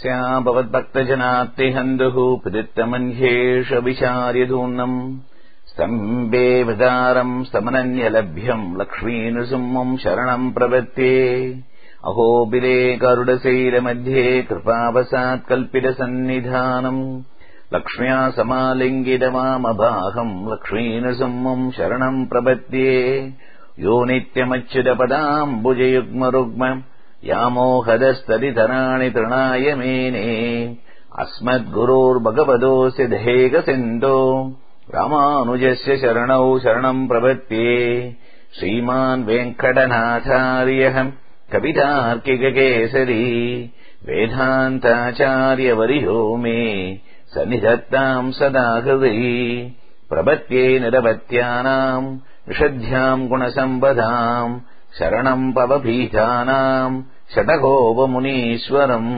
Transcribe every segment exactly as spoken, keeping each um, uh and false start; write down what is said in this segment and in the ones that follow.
स्याभवद्भक्तजनात्तिहन्दुः प्रदित्तमन्येष विचार्यधूर्णम् स्तम्भे विदारम् स्तमनन्यलभ्यम् लक्ष्मीनृसिंहम् शरणम् प्रपद्ये अहोबिले गरुडशैलमध्ये कृपावसात्कल्पितसन्निधानम् लक्ष्म्या समालिङ्गितवामभागम् लक्ष्मीनृसिंहम् शरणम् प्रपद्ये यो नित्यमच्युतपदाम्बुजयुग्मरुग्म यामोहदस्तदितराणि तृणाय मेने अस्मद्गुरोर्भगवतोऽस्य देहसिन्धो रामानुजस्य शरणौ शरणम् प्रपद्ये श्रीमान् वेङ्कटनाथार्यः कवितार्किककेसरी वेदान्ताचार्यवर्यो मे सन्निधत्ताम् सदा हृदि प्रपद्ये निरवत्यानाम् निषद्ध्याम् गुणसम्पदाम् शरणम् पवपीठानाम् षटकोपमुनीश्वरम्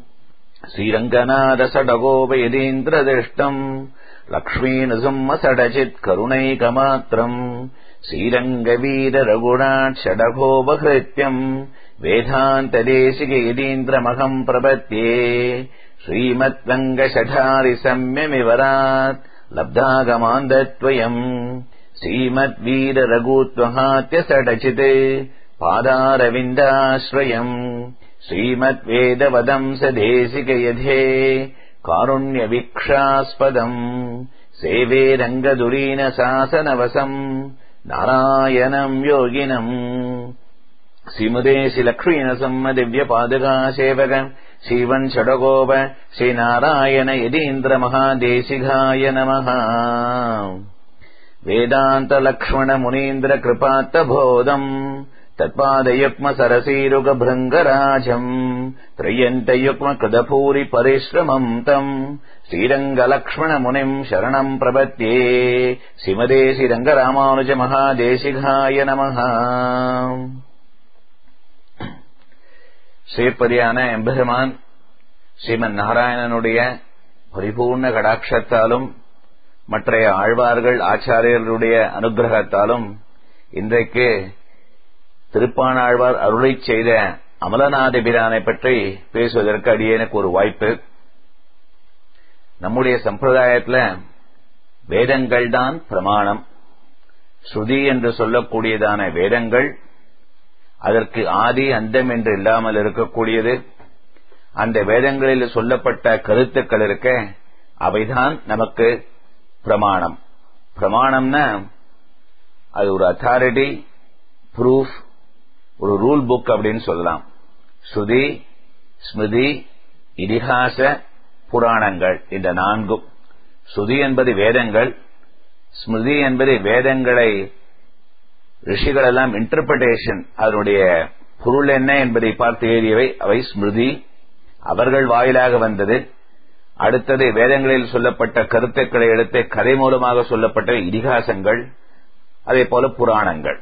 श्रीरङ्गनाथषटकोपयतीन्द्रदृष्टम् लक्ष्मीनृसिंहषडचित्करुणैकमात्रम् श्रीरङ्गवीररघुनाथ षडकोपहृत्यम् वेदान्तदेशिकयतीन्द्रमहम् प्रपद्ये श्रीमद्रङ्गषठारिसम्यमिवरात् लब्धागमान्दत्वयम् श्रीमद्वीररघुत्वहात्यषडचित् पादारविन्दाश्रयम् श्रीमद्वेदवदंसदेशिकयधे कारुण्यवीक्षास्पदम् सेवे रङ्गधुरीनशासनवसम् नारायणम् योगिनम् श्रीमते श्रीलक्ष्मीनृसिंहदिव्यपादुकासेवक श्रीवन् षडकोप श्रीनारायण यतीन्द्रमहादेशिकाय नमः। वेदान्तलक्ष्मणमुनीन्द्रकृपात्तबोधम् तत्पादयुग्मसरसीरुगभृङ्गराजम् त्रय्यन्तयुग्मकृतभूरिपरिश्रमम् तम् श्रीरङ्गलक्ष्मणमुनिम् शरणम् प्रपद्ये श्रीमते श्रीरङ्गरामानुजमहादेशिकाय नमः। ஸ்ரீபதியான எம்பெருமான் ஸ்ரீமன் நாராயணனுடைய பரிபூர்ண கடாட்சத்தாலும் மற்றைய ஆழ்வார்கள் ஆச்சாரியர்களுடைய அனுகிரகத்தாலும் இன்றைக்கு திருப்பாணாழ்வார் அருளைச் செய்த அமலநாத பிரானை பற்றி பேசுவதற்கு அடியேனுக்கு ஒரு வாய்ப்பு. நம்முடைய சம்பிரதாயத்தில் வேதங்கள் தான் பிரமாணம். ஸ்ருதி என்று சொல்லக்கூடியதான வேதங்கள் அதற்கு ஆதி அந்தம் என்று இல்லாமல் இருக்கக்கூடியது. அந்த வேதங்களில் சொல்லப்பட்ட கருத்துக்கள் இருக்க அவைதான் நமக்கு பிரமாணம். பிரமாணம்னா அது ஒரு அத்தாரிட்டி, ப்ரூஃப், ஒரு ரூல் புக் அப்படின்னு சொல்லலாம். ஸ்ருதி, ஸ்மிருதி, இதிகாச, புராணங்கள் இந்த நான்கும். ஸ்ருதி என்பது வேதங்கள், ஸ்மிருதி என்பது வேதங்களை ரிஷிகள் எல்லாம் இன்டர்பிரேஷன், அதனுடைய பொருள் என்ன என்பதை பார்த்து எழுதியவை, அவை ஸ்மிருதி, அவர்கள் வாயிலாக வந்தது. அடுத்தது வேதங்களில் சொல்லப்பட்ட கருத்துக்களை எடுத்து கதை மூலமாக சொல்லப்பட்ட இதிகாசங்கள், அதே போல புராணங்கள்.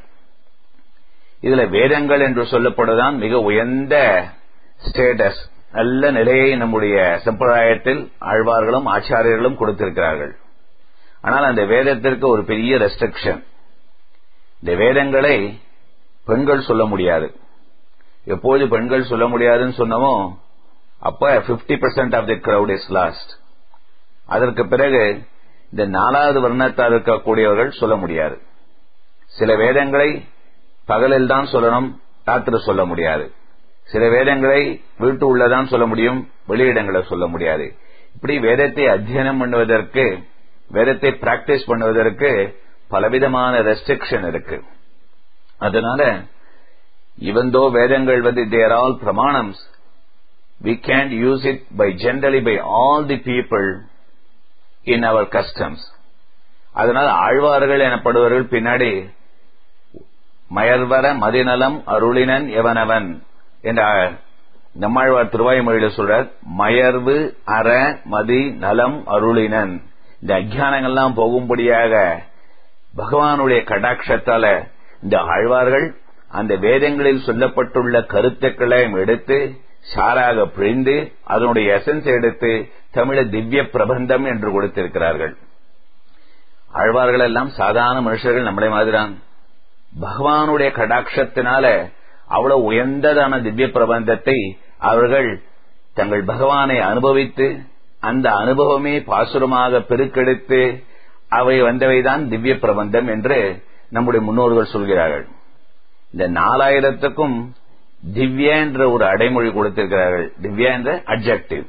இதுல வேதங்கள் என்று சொல்லப்படுவதுதான் மிக உயர்ந்த ஸ்டேட்டஸ், நல்ல நிலையை நம்முடைய சம்பிரதாயத்தில் ஆழ்வார்களும் ஆச்சாரியர்களும் கொடுத்திருக்கிறார்கள். ஆனால் அந்த வேதத்திற்கு ஒரு பெரிய ரெஸ்ட்ரிக்ஷன். இந்த வேதங்களை பெண்கள் சொல்ல முடியாது. எப்போது பெண்கள் சொல்ல முடியாதுன்னு சொன்னமோ அப்ப fifty percent of the crowd is lost. அதற்கு பிறகு இந்த நாலாவது வர்ணத்தால் இருக்கக்கூடியவர்கள் சொல்ல முடியாது. சில வேதங்களை பகலில் தான் சொல்லணும், ராத்திரி சொல்ல முடியாது. சில வேதங்களை வீட்டு உள்ளதான் சொல்ல முடியும், வெளியிடங்களை சொல்ல முடியாது. இப்படி வேதத்தை அத்தியனம் பண்ணுவதற்கு, வேதத்தை பிராக்டிஸ் பண்ணுவதற்கு பலவிதமான ரெஸ்ட்ரிக்ஷன் இருக்கு. அதனால even though வேதங்கள் வந்து they are all pramanams, we can't use it by generally by all the people in our customs. அதனால ஆழ்வார்கள் எனப்படுவர்கள் பின்னாடி மயர்வர மதிநலம் அருளினன் எவனவன் என்ற நம்மாழ்வார் திருவாய்மொழியில சொல்றார். மயர்வு அற மதி நலம் அருளினன், இந்த அஜ்ஞானங்கள்லாம் போகும்படியாக பகவானுடைய கடாட்சத்தால இந்த ஆழ்வார்கள் அந்த வேதங்களில் சொல்லப்பட்டுள்ள கருத்துக்களை எடுத்து சாராக பிழிந்து அதனுடைய எசன்ஸ் எடுத்து தமிழ திவ்ய பிரபந்தம் என்று கொடுத்திருக்கிறார்கள். ஆழ்வார்கள் எல்லாம் சாதாரண மனுஷர்கள், நம்மளே மாதிரிதான். பகவானுடைய கடாட்சத்தினால அவ்வளவு உயர்ந்ததான திவ்ய பிரபந்தத்தை அவர்கள் தங்கள் பகவானை அனுபவித்து அந்த அனுபவமே பாசுரமாக பெருக்கெடுத்து அவை வந்தவைதான் திவ்ய பிரபந்தம் என்று நம்முடைய முன்னோர்கள் சொல்கிறார்கள். இந்த நாலாயிரத்துக்கும் திவ்யா என்ற ஒரு அடைமொழி கொடுத்திருக்கிறார்கள். திவ்யா என்ற அட்ஜெக்டிவ்.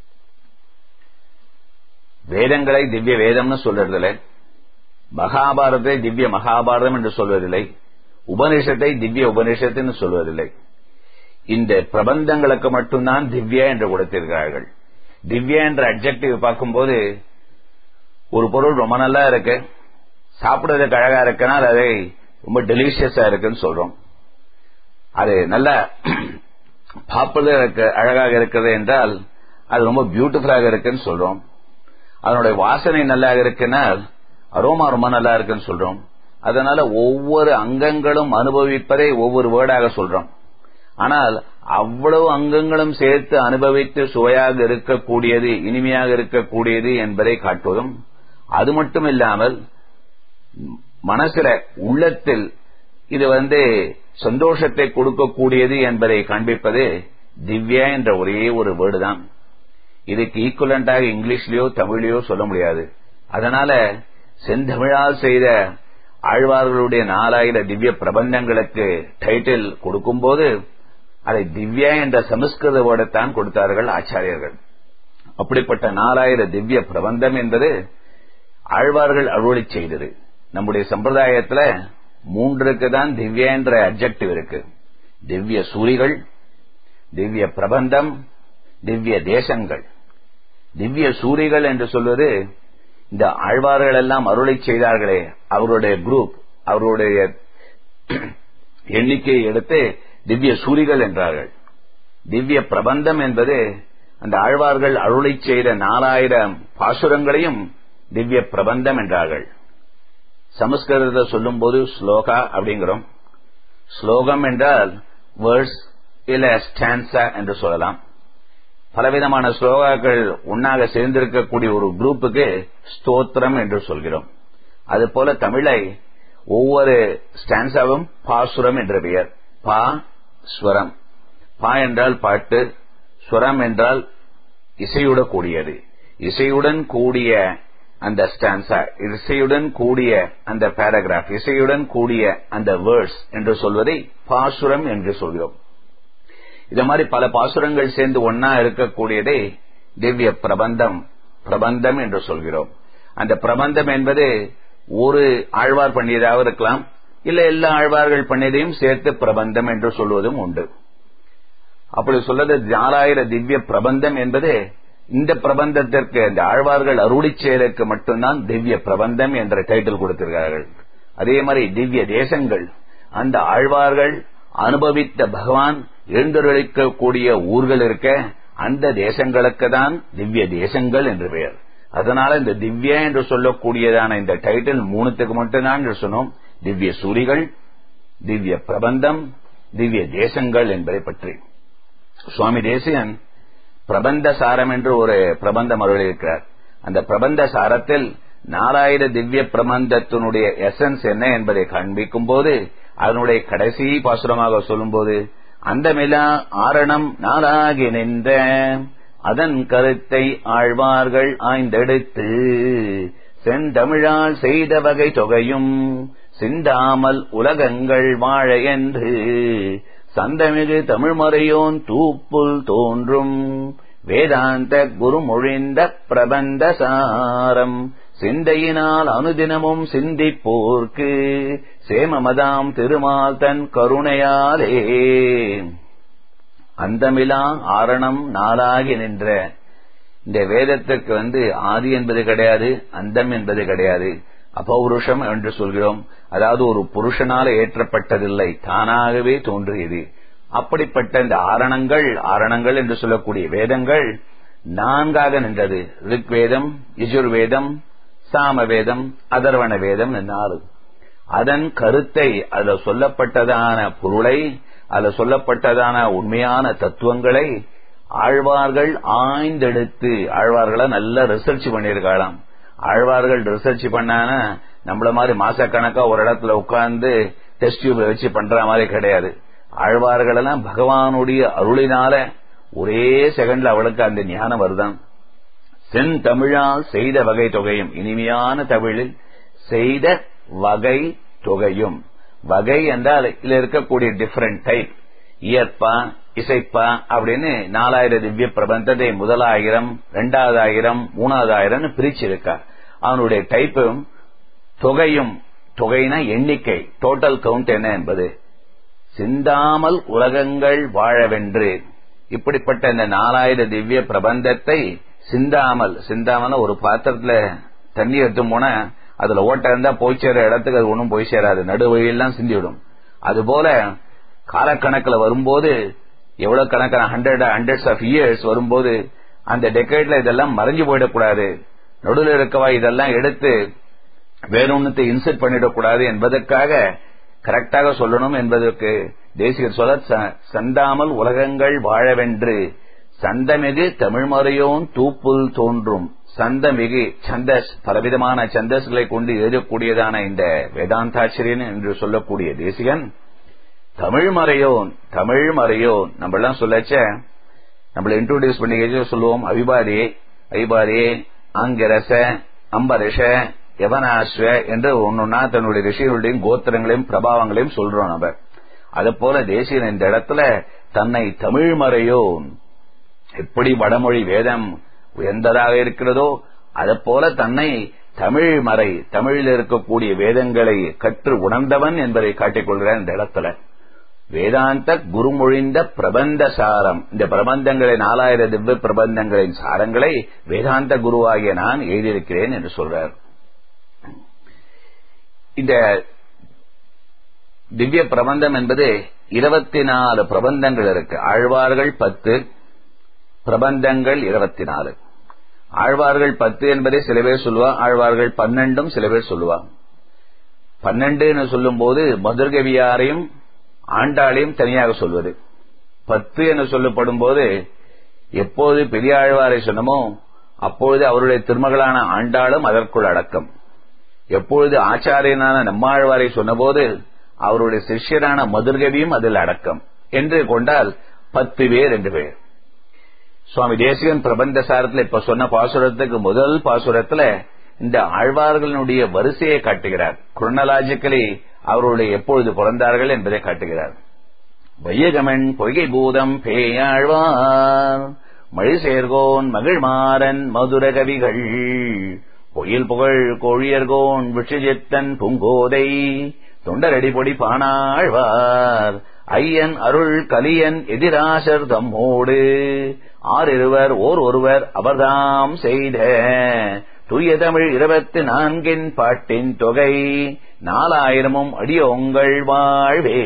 வேதங்களை திவ்ய வேதம்னு சொல்றதில்லை, மகாபாரதத்தை திவ்ய மகாபாரதம் என்று சொல்வதில்லை, உபனிஷத்தை திவ்ய உபனிஷத்துன்னு சொல்வதில்லை. இந்த பிரபந்தங்களுக்கு மட்டும்தான் திவ்யா என்று கொடுத்திருக்கிறார்கள். திவ்யா என்ற அட்ஜெக்டிவ் பார்க்கும்போது ஒரு பொருள் ரொம்ப நல்லா இருக்கு, சாப்பிடுறதுக்கு அழகா இருக்குன்னா அதை ரொம்ப டெலிஷியஸா இருக்குன்னு சொல்றோம். அது நல்ல பாப்புலர் அழகாக இருக்கிறது என்றால் அது ரொம்ப பியூட்டிஃபுல்லாக இருக்குன்னு சொல்றோம். அதனுடைய வாசனை நல்லா இருக்குன்னா அரோமா ரொம்ப நல்லா இருக்குன்னு சொல்றோம். அதனால ஒவ்வொரு அங்கங்களும் அனுபவிப்பதை ஒவ்வொரு வேர்டாக சொல்றோம். ஆனால் அவ்வளவு அங்கங்களும் சேர்த்து அனுபவித்து சுவையாக இருக்கக்கூடியது, இனிமையாக இருக்கக்கூடியது என்பதை காட்டுவதும், அது மட்டும் இல்லாமல் மனசுல உள்ளத்தில் இது வந்து சந்தோஷத்தை கொடுக்கக்கூடியது என்பதை காண்பிப்பது திவ்யா என்ற ஒரே ஒரு வேர்டு தான். இதுக்கு ஈக்குவலண்டாக இங்கிலீஷ்லயோ தமிழ்லயோ சொல்ல முடியாது. அதனால செந்தமிழால் செய்த ஆழ்வார்களுடைய நாலாயிரம் திவ்ய பிரபந்தங்களுக்கு டைட்டில் கொடுக்கும்போது அதை திவ்யா என்ற சமஸ்கிருத வேர்டைத்தான் கொடுத்தார்கள் ஆச்சாரியர்கள். அப்படிப்பட்ட நாலாயிரம் திவ்ய பிரபந்தம் என்பது ஆழ்வார்கள் அருளி செய்தது. நம்முடைய சம்பிரதாயத்துல மூன்றுக்கு தான் திவ்யா என்ற அட்ஜெக்டிவ் இருக்கு. திவ்ய சூரிகள், திவ்ய பிரபந்தம், திவ்ய தேசங்கள். திவ்ய சூரிகள் என்று சொல்வது இந்த ஆழ்வார்கள் எல்லாம் அருளை செய்தார்களே அவருடைய குரூப், அவருடைய எண்ணிக்கையை எடுத்து திவ்ய சூரிகள் என்றார்கள். திவ்ய பிரபந்தம் என்பது அந்த ஆழ்வார்கள் அருளை செய்த நாலாயிரம் பாசுரங்களையும் திவ்ய பிரபந்தம் என்றார்கள். சமஸ்கிருதத்தை சொல்லும் போது ஸ்லோகா அப்படிங்கிறோம். ஸ்லோகம் என்றால் வேர்ட்ஸ் இல்ல ஸ்டான்சா என்று சொல்லலாம். பலவிதமான ஸ்லோகாக்கள் ஒன்னாக சேர்ந்திருக்கக்கூடிய ஒரு குரூப்புக்கு ஸ்தோத்திரம் என்று சொல்கிறோம். அதுபோல தமிழை ஒவ்வொரு ஸ்டான்சாவும் பாசுரம் என்ற பெயர். பா ஸ்வரம். பா என்றால் பாட்டு, ஸ்வரம் என்றால் இசையுடன் கூடியது. இசையுடன் கூடிய அந்த ஸ்டான்சா, இசையுடன் கூடிய அந்த பேராகிராஃப், இசையுடன் கூடிய அந்த வேர்ட்ஸ் என்று சொல்வதை பாசுரம் என்று சொல்கிறோம். இத மாதிரி பல பாசுரங்கள் சேர்ந்து ஒன்னா இருக்கக்கூடியதை திவ்ய பிரபந்தம், பிரபந்தம் என்று சொல்கிறோம். அந்த பிரபந்தம் என்பது ஒரு ஆழ்வார் பண்ணியதாக இருக்கலாம், இல்ல எல்லா ஆழ்வார்கள் பண்ணியதையும் சேர்த்து பிரபந்தம் என்று சொல்வதும் உண்டு. அப்படி சொல்றது நாலாயிரம் திவ்ய பிரபந்தம் என்பது இந்த பிரபந்தத்திற்கு, இந்த ஆழ்வார்கள் அருளி செயலுக்கு மட்டும்தான் திவ்ய பிரபந்தம் என்ற டைட்டில் கொடுத்திருக்கிறார்கள். அதே மாதிரி திவ்ய தேசங்கள், அந்த ஆழ்வார்கள் அனுபவித்த பகவான் எழுந்தருளிக்கக்கூடிய ஊர்கள் இருக்க அந்த தேசங்களுக்கு தான் திவ்ய தேசங்கள் என்று பெயர். அதனால இந்த திவ்யா என்று சொல்லக்கூடியதான இந்த டைட்டில் மூணுத்துக்கு மட்டும்தான் என்று சொன்னோம். திவ்ய சூரிகள், திவ்ய பிரபந்தம், திவ்ய தேசங்கள் என்பதை பற்றி சுவாமி தேசிகன் பிரபந்த சாரம் என்று ஒரு பிரபந்தம் அருளியிருக்கிறார். அந்த பிரபந்த சாரத்தில் நாலாயிர திவ்ய பிரபந்தத்தினுடைய எசன்ஸ் என்ன என்பதை காண்பிக்கும் போது அதனுடைய கடைசி பாசுரமாக சொல்லும்போது அந்த மிலா ஆரணம் நாளாகி நின்ற அதன் கருத்தை ஆழ்வார்கள் ஆய்ந்தெடுத்து செந்தமிழால் செய்த வகை தொகையும் சிந்தாமல் உலகங்கள் வாழ என்று சந்தமிகு தமிழ்மறையோன் தூப்புல் தோன்றும் வேதாந்த குருமொழிந்த பிரபந்த சாரம் சிந்தையினால் அனுதினமும் சிந்திப்போர்க்கு சேமமதாம் திருமால் தன் கருணையாலே. அந்தமிலா ஆரணம் நாளாகி நின்ற இந்த வேதத்திற்கு வந்து ஆதி என்பது கிடையாது, அந்தம் என்பது கிடையாது. அபௌருஷம் என்று சொல்கிறோம். அதாவது ஒரு புருஷனால ஏற்றப்பட்டதில்லை, தானாகவே தோன்றியது. அப்படிப்பட்ட இந்த ஆரணங்கள், ஆரணங்கள் என்று சொல்லக்கூடிய வேதங்கள் நான்காக நின்றது. ரிக்வேதம், யஜுர்வேதம், சாமவேதம், அதர்வண வேதம் என்னாலும் அதன் கருத்தை, அதுல சொல்லப்பட்டதான பொருளை, அதுல சொல்லப்பட்டதான உண்மையான தத்துவங்களை ஆழ்வார்கள் ஆய்ந்தெடுத்து, ஆழ்வார்களை நல்லா ரிசர்ச் பண்ணியிருக்கலாம். ஆழ்வார்கள் ரிசர்ச் பண்ணான நம்மள மாதிரி மாசக்கணக்கா ஒரு இடத்துல உட்கார்ந்து டெஸ்ட் டியூப் வச்சு பண்ற மாதிரி கிடையாது. ஆழ்வார்கள் எல்லாம் பகவானுடைய அருளினால ஒரே செகண்ட்ல அவளுக்கு அந்த ஞானம் வருதான். செந்தமிழால் செய்த வகை தொகையும், இனிமையான தமிழில் செய்த வகை தொகையும். வகை என்றால் இதுல இருக்கக்கூடிய டிஃபரெண்ட் டைப், இயற்பா இசைப்பா அப்படின்னு நாலாயிரம் திவ்ய பிரபந்தத்தை முதலாயிரம், இரண்டாவது ஆயிரம், மூணாவது ஆயிரம் பிரிச்சிருக்கார். அவனுடைய டைப்பும் தொகையும், தொகைனா எண்ணிக்கை, டோட்டல் கவுண்ட் என்ன என்பது. சிந்தாமல் உலகங்கள் வாழவென்று, இப்படிப்பட்ட இந்த நாலாயிரம் திவ்ய பிரபந்தத்தை சிந்தாமல், சிந்தாமல் ஒரு பாத்திரத்துல தண்ணி எடுத்து போனா அதுல ஓட்ட இருந்தா போய் சேர இடத்துக்கு அது ஒன்னும் போய் சேராது, நடுவழியெல்லாம் சிந்திவிடும். அதுபோல காலக்கணக்கில் வரும்போது எவ்வளவு கணக்கான ஹண்ட்ரட் ஹண்ட்ரட்ஸ் ஆஃப் இயர்ஸ் வரும்போது அந்த டெக்கேட்ல இதெல்லாம் மறைஞ்சு போயிடக்கூடாது, நடுவில் இருக்கவா இதெல்லாம் எடுத்து வேறொன்னத்தை இன்செர்ட் பண்ணிடக்கூடாது என்பதற்காக கரெக்டாக சொல்லணும் என்பதற்கு தேசிகர் சொல்ல, சந்தாமல் உலகங்கள் வாழவென்று சந்தமிகு தமிழ்மறையோன் தூப்புல் தோன்றும். சந்தமிகு சந்தஸ், பலவிதமான சந்தஸ்களை கொண்டு எழுதக்கூடியதான இந்த வேதாந்தாச்சரியன் என்று சொல்லக்கூடிய தேசிகன் தமிழ்மறையோன், தமிழ்மறையோன். நம்ம எல்லாம் சொல்லச்ச நம்மள இன்ட்ரோடியூஸ் பண்ணி சொல்லுவோம் அவிபாதே, அவிபாதே, ஆங்கிரச, அம்பரிஷ, யவனாஸ்வ என்று ஒன்னொன்னா தன்னுடைய ரிஷிகளுடையும் கோத்திரங்களையும் பிரபாவங்களையும் சொல்றோம். நம்ம அது போல தேசியன் இந்த இடத்துல தன்னை தமிழ்மறையோன், எப்படி வடமொழி வேதம் உயர்ந்ததாக இருக்கிறதோ அது போல தன்னை தமிழ் மறை, தமிழில் இருக்கக்கூடிய வேதங்களை கற்று உணர்ந்தவன் என்பதை காட்டிக்கொள்கிறார் இந்த இடத்துல. வேதாந்த குருமொழிந்த பிரபந்த சாரம், இந்த பிரபந்தங்களை நாலாயிரம் திவ்ய பிரபந்தங்களின் சாரங்களை வேதாந்த குருவாகிய நான் எழுதியிருக்கிறேன் என்று சொல்றார். இந்த திவ்ய பிரபந்தம் என்பது இருபத்தி நாலு பிரபந்தங்கள் இருக்கு. ஆழ்வார்கள் பத்து, பிரபந்தங்கள் இருபத்தி நாலு. ஆழ்வார்கள் பத்து என்பதை சில பேர் சொல்லுவா, ஆழ்வார்கள் பன்னெண்டும் சில பேர் சொல்லுவா. பன்னெண்டு சொல்லும் போது மதுர்கவியாரையும் ஆண்டாளையும் தனியாக சொல்வது. பத்து என்று சொல்லப்படும் போது எப்போது பெரிய ஆழ்வாரை சொன்னமோ அப்பொழுது அவருடைய திருமகளான ஆண்டாளும் அதற்குள் அடக்கம். எப்பொழுது ஆச்சாரியனான நம்மாழ்வாரை சொன்னபோது அவருடைய சிஷ்யரான மதுர்கவியும் அதில் அடக்கம் என்று கொண்டால் பத்து பேர் என்று பேர். சுவாமி தேசிகன் பிரபந்த சாரத்தில் இப்ப சொன்ன பாசுரத்துக்கு முதல் பாசுரத்துல இந்த ஆழ்வார்களுடைய வரிசையை காட்டுகிறார். குரோனலாஜிக்கலி அவருடைய எப்பொழுது பிறந்தார்கள் என்பதை காட்டுகிறார். வையகமன் பொய்கை பூதம் பேயாழ்வார் மழை சேர்கோன் மகிழ்மாறன் மதுர கவிகள் பொயில் புகழ் கோழியர்கோன் விஷஜித்தன் பூங்கோதை தொண்டரடி பொடி பானாழ்வார் ஐயன் அருள் கலியன் எதிராசர் தம்மோடு ஆறிருவர் ஓர் ஒருவர் அவர்தாம் செய்த தூய தமிழ் இருபத்தி நான்கின் பாட்டின் தொகை நாலாயிரமும் அடியோங்கள் வாழ்வே.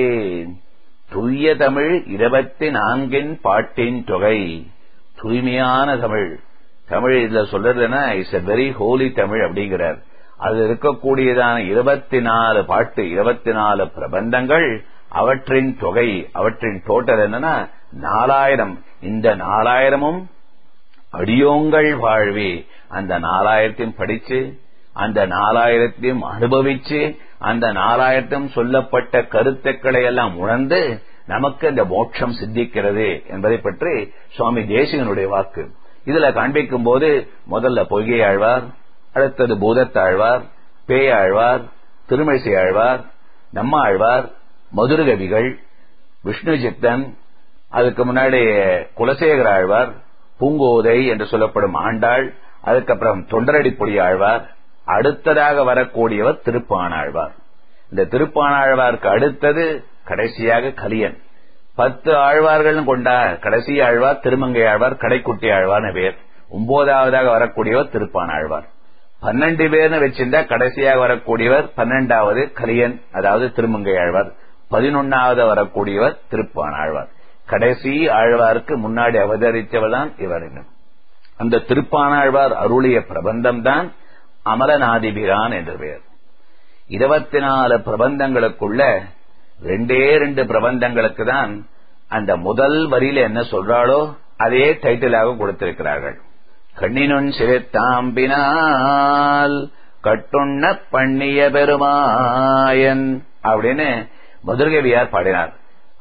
தூய தமிழ் இருபத்தி நான்கின் பாட்டின் தொகை, தூய்மையான தமிழ். தமிழ் இதுல சொல்றதுன்னா it's a very holy Tamil அப்படிங்கிறார். அது இருக்கக்கூடியதான இருபத்தி நாலு பாட்டு, இருபத்தி நாலு பிரபந்தங்கள், அவற்றின் தொகை, அவற்றின் டோட்டல் என்னன்னா நாலாயிரம். இந்த நாலாயிரமும் அடியோங்கள் வாழ்வே, அந்த நாலாயிரத்தையும் படிச்சு அந்த நாலாயிரத்தையும் அனுபவிச்சு அந்த நாலாயிரத்தையும் சொல்லப்பட்ட கருத்துக்களை எல்லாம் உணர்ந்து நமக்கு அந்த மோட்சம் சித்திக்கிறது என்பதை பற்றி சுவாமி தேசிகனுடைய வாக்கு இதுல காண்பிக்கும் போது முதல்ல பொய்கை ஆழ்வார், அடுத்தது பூதத்தாழ்வார், பேயாழ்வார், திருமழிசை ஆழ்வார், நம்ம ஆழ்வார், மதுரகவிகள், விஷ்ணு சித்தன், அதுக்கு முன்னாடி குலசேகர ஆழ்வார், பூங்கோதை என்று சொல்லப்படும் ஆண்டாள், அதுக்கப்புறம் தொண்டரடிப்பொடி ஆழ்வார், அடுத்ததாக வரக்கூடியவர் திருப்பானாழ்வார். இந்த திருப்பானாழ்வாருக்கு அடுத்தது கடைசியாக கலியன். பத்து ஆழ்வார்கள் கொண்டார். கடைசி ஆழ்வார் திருமங்கை ஆழ்வார், கடைக்குட்டி ஆழ்வார் பேர். ஒன்பதாவதாக வரக்கூடியவர் திருப்பானாழ்வார். பன்னெண்டு பேர்னு வச்சிருந்தா கடைசியாக வரக்கூடியவர் பன்னெண்டாவது கலியன், அதாவது திருமங்கை ஆழ்வார். பதினொன்னாவது வரக்கூடியவர் திருப்பானாழ்வார். கடைசி ஆழ்வாருக்கு முன்னாடி அவதரித்தவர் தான் இவர். அந்த திருப்பானாழ்வார் அருளிய பிரபந்தம் தான் அமலநாதிபிரான் என்று பெயர். இருபத்தி நாலு பிரபந்தங்களுக்குள்ள ரெண்டே ரெண்டு பிரபந்தங்களுக்கு தான் அந்த முதல் வரியில என்ன சொல்றாளோ அதே டைட்டிலாக கொடுத்திருக்கிறார்கள். கண்ணினுன் சிறுத்தாம்பினால் கட்டுண்ண பண்ணிய பெருமாயன் அப்படின்னு மதுரகவியார் பாடினார்.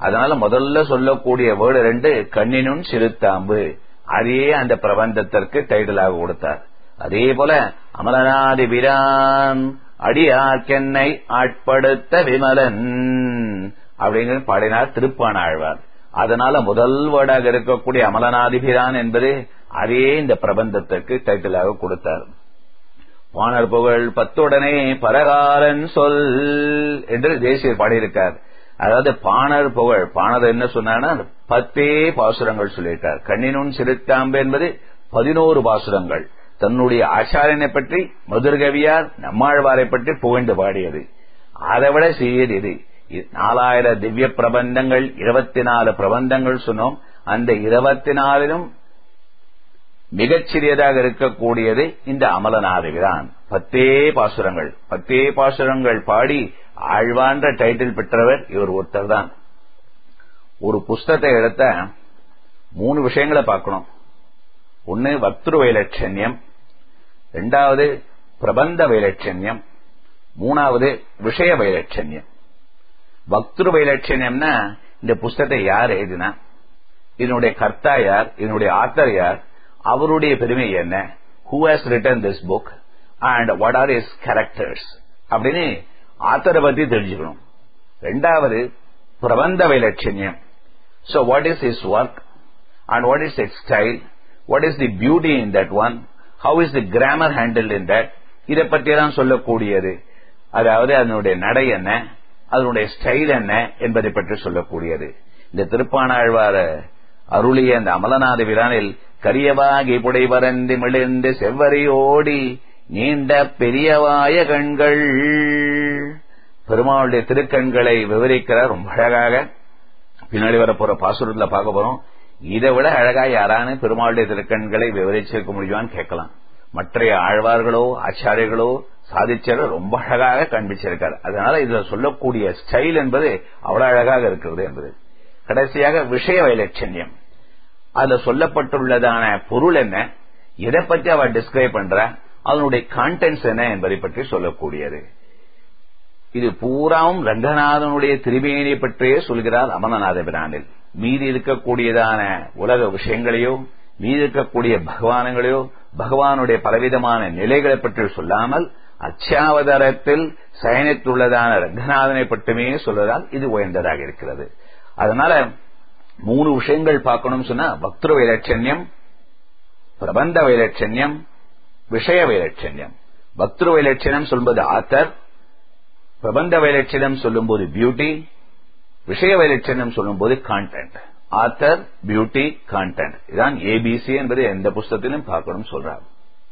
அதனால முதல்ல சொல்லக்கூடிய வேர்டு ரெண்டு கண்ணினும் சிறுத்தாம்பு, அதையே அந்த பிரபந்தத்திற்கு டைட்டிலாக கொடுத்தார். அதே போல அமலனாதி பிரான் அடியார்க்கென்னை ஆட்படுத்த விமலன் அப்படிங்கிற பாடினார் திருப்பான ஆழ்வார். அதனால முதல் வேர்டாக இருக்கக்கூடிய அமலனாதிபிரான் என்பது அதே இந்த பிரபந்தத்திற்கு டைட்டிலாக கொடுத்தார். வானர் புகழ் பத்துடனே பரகாரன் சொல் என்று தேசியர் பாடியிருக்கார். அதாவது பாணர் புகழ், பாணர் என்ன சொன்னார்னா பத்தே பாசுரங்கள் சொல்லியிருக்கார். கண்ணினும் சிறுத்தாம்பு என்பது பதினோரு பாசுரங்கள். தன்னுடைய ஆச்சாரியனை பற்றி மதுர்கவியார் நம்மாழ்வாரை பற்றி புகழ்ந்து பாடியது. அதை விட சீர் இது. நாலாயிரம் திவ்ய பிரபந்தங்கள், இருபத்தி நாலு பிரபந்தங்கள் சொன்னோம். அந்த இருபத்தி நாலிலும் மிகச்சிறியதாக இருக்கக்கூடியது இந்த அமலனாதிபிரான். பத்தே பாசுரங்கள், பத்தே பாசுரங்கள் பாடி ஆழ்வான்ற டைட்டில் பெற்றவர் இவர் ஒருத்தர் தான். ஒரு புஸ்தகத்தை எடுத்த மூணு விஷயங்களை பார்க்கணும். ஒன்னு வக்திரு வைலட்சண்யம், இரண்டாவது பிரபந்த வைலட்சண்யம், மூணாவது விஷய வைலட்சண்யம். வக்திரு வைலட்சண்யம்னா இந்த புஸ்தகத்தை யார் எழுதினா, இதனுடைய கர்த்தா யார், இதனுடைய ஆத்தர் யார், அவருடைய பெருமை என்ன, who has written this book and what are his characters அப்படின்னு ஆத்தரை பத்தி தெரிஞ்சுக்கணும். இரண்டாவது பிரபந்த வைலட்சண்யம். So what is his work and what is its style, what is the beauty in that one, how is the grammar handled in that, இதை பற்றியெல்லாம் சொல்லக்கூடியது. அதாவது அதனுடைய நடை என்ன, அதனுடைய ஸ்டைல் என்ன என்பதை பற்றி சொல்லக்கூடியது. இந்த திருப்பானாழ்வார அருளிய அந்த அமலநாத விரானில் கரியவாகி புடைவரந்து மிளிர்ந்து செவ்வரியோடி நீண்ட பெரியவாய கண்கள், பெருமாளுடைய திருக்கண்களை விவரிக்கிறார் ரொம்ப அழகாக. பின்னாடி வரப்போற பாசுரத்துல பார்க்க போறோம். இதை விட அழகா யாரான பெருமாளுடைய திருக்கண்களை விவரிச்சிருக்க முடியுமான்னு கேட்கலாம். மற்றைய ஆழ்வார்களோ ஆச்சாரியர்களோ சாதிச்சர ரொம்ப அழகாக காண்பிச்சிருக்கார். அதனால இதுல சொல்லக்கூடிய ஸ்டைல் என்பது அவ்வளவு அழகாக இருக்கிறது என்பது. கடைசியாக விஷய வைலட்சண்யம். அதுல சொல்லப்பட்டுள்ளதான பொருள் என்ன, எதை பற்றி அவர் டிஸ்கிரைப் பண்ற, அதனுடைய கான்டென்ட்ஸ் என்ன என்பதை பற்றி சொல்லக்கூடியது. இது பூராவும் ரங்கநாதனுடைய திருமேனியை பற்றியே சொல்கிறார் அமலநாத பிரானில். மீதி இருக்கக்கூடியதான உலக விஷயங்களையோ, மீதி இருக்கக்கூடிய பகவான்களையோ, பகவானுடைய பலவிதமான நிலைகளை பற்றி சொல்லாமல் அச்சாவதாரத்தில் சயனித்துள்ளதான ரங்கநாதனை பற்றுமே சொல்வதால் இது உயர்ந்ததாக இருக்கிறது. அதனால மூணு விஷயங்கள் பார்க்கணும் சொன்னா பக்திரு வைலட்சண்யம், பிரபந்த வைலட்சண்யம், விஷய வைலட்சண்யம். பக்திரு வைலட்சண்யம் சொல்வது ஆத்தர், பிரபந்த வைலட்சண்யம் சொல்லும் போது பியூட்டி, விஷய வைலட்சண்யம் சொல்லும் போது கான்டென்ட். ஆத்தர், பியூட்டி, கான்டென்ட், இதான் ஏபிசி என்பது எந்த புஸ்தகத்திலும் பார்க்கணும் சொல்றார்.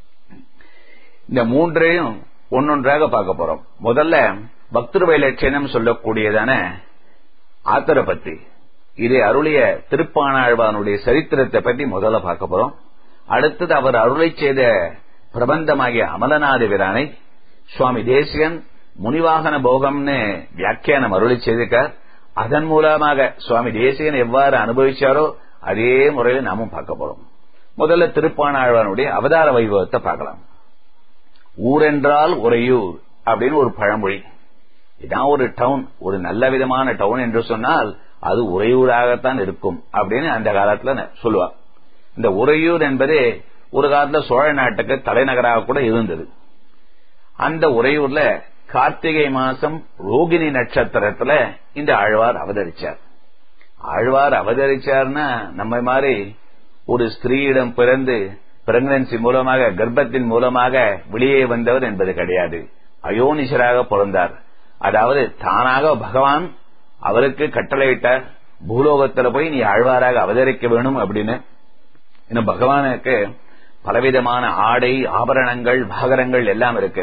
இந்த மூன்றையும் ஒன்னொன்றாக பார்க்க போறோம். முதல்ல பக்திரு வைலட்சண்யம் சொல்லக்கூடியதான ஆத்தரை பற்றி, இதை அருளிய திருப்பானாழ்வானுடைய சரித்திரத்தை பற்றி முதல்ல பார்க்க போறோம். அடுத்தது அவர் அருளை செய்த பிரபந்தமாகிய அமலநாத விரானை சுவாமி தேசிகன் முனிவாகன போகம்னு வியாக்கியானம் அருளை செய்திருக்கார். அதன் மூலமாக சுவாமி தேசிகன் எவ்வாறு அனுபவிச்சாரோ அதே முறையில் நாமும் பார்க்க போறோம். முதல்ல திருப்பானாழ்வானுடைய அவதார வைபவத்தை பார்க்கலாம். ஊரென்றால் உறையூர் அப்படின்னு ஒரு பழமொழி. இதான் ஒரு டவுன், ஒரு நல்ல விதமான டவுன் என்று சொன்னால் அது உறையூராகத்தான் இருக்கும் அப்படின்னு அந்த காலத்துல சொல்லுவார். இந்த உறையூர் என்பது ஒரு காலத்துல சோழ நாட்டுக்கு தலைநகராக கூட இருந்தது. அந்த உறையூர்ல கார்த்திகை மாசம் ரோகிணி நட்சத்திரத்துல இந்த ஆழ்வார் அவதரிச்சார். ஆழ்வார் அவதரிச்சார்னா நம்ம மாதிரி ஒரு ஸ்திரீயிடம் பிறந்து பிரெக்னன்சி மூலமாக கர்ப்பத்தின் மூலமாக வெளியே வந்தவர் என்பது கிடையாது. அயோனிசராக பிறந்தார். அதாவது தானாக பகவான் அவருக்கு கட்டளையிட்டார், பூலோகத்தில் போய் நீ ஆழ்வாராக அவதரிக்க வேணும் அப்படின்னு. இன்னும் பகவானுக்கு பலவிதமான ஆடை ஆபரணங்கள் பாகரங்கள் எல்லாம் இருக்கு.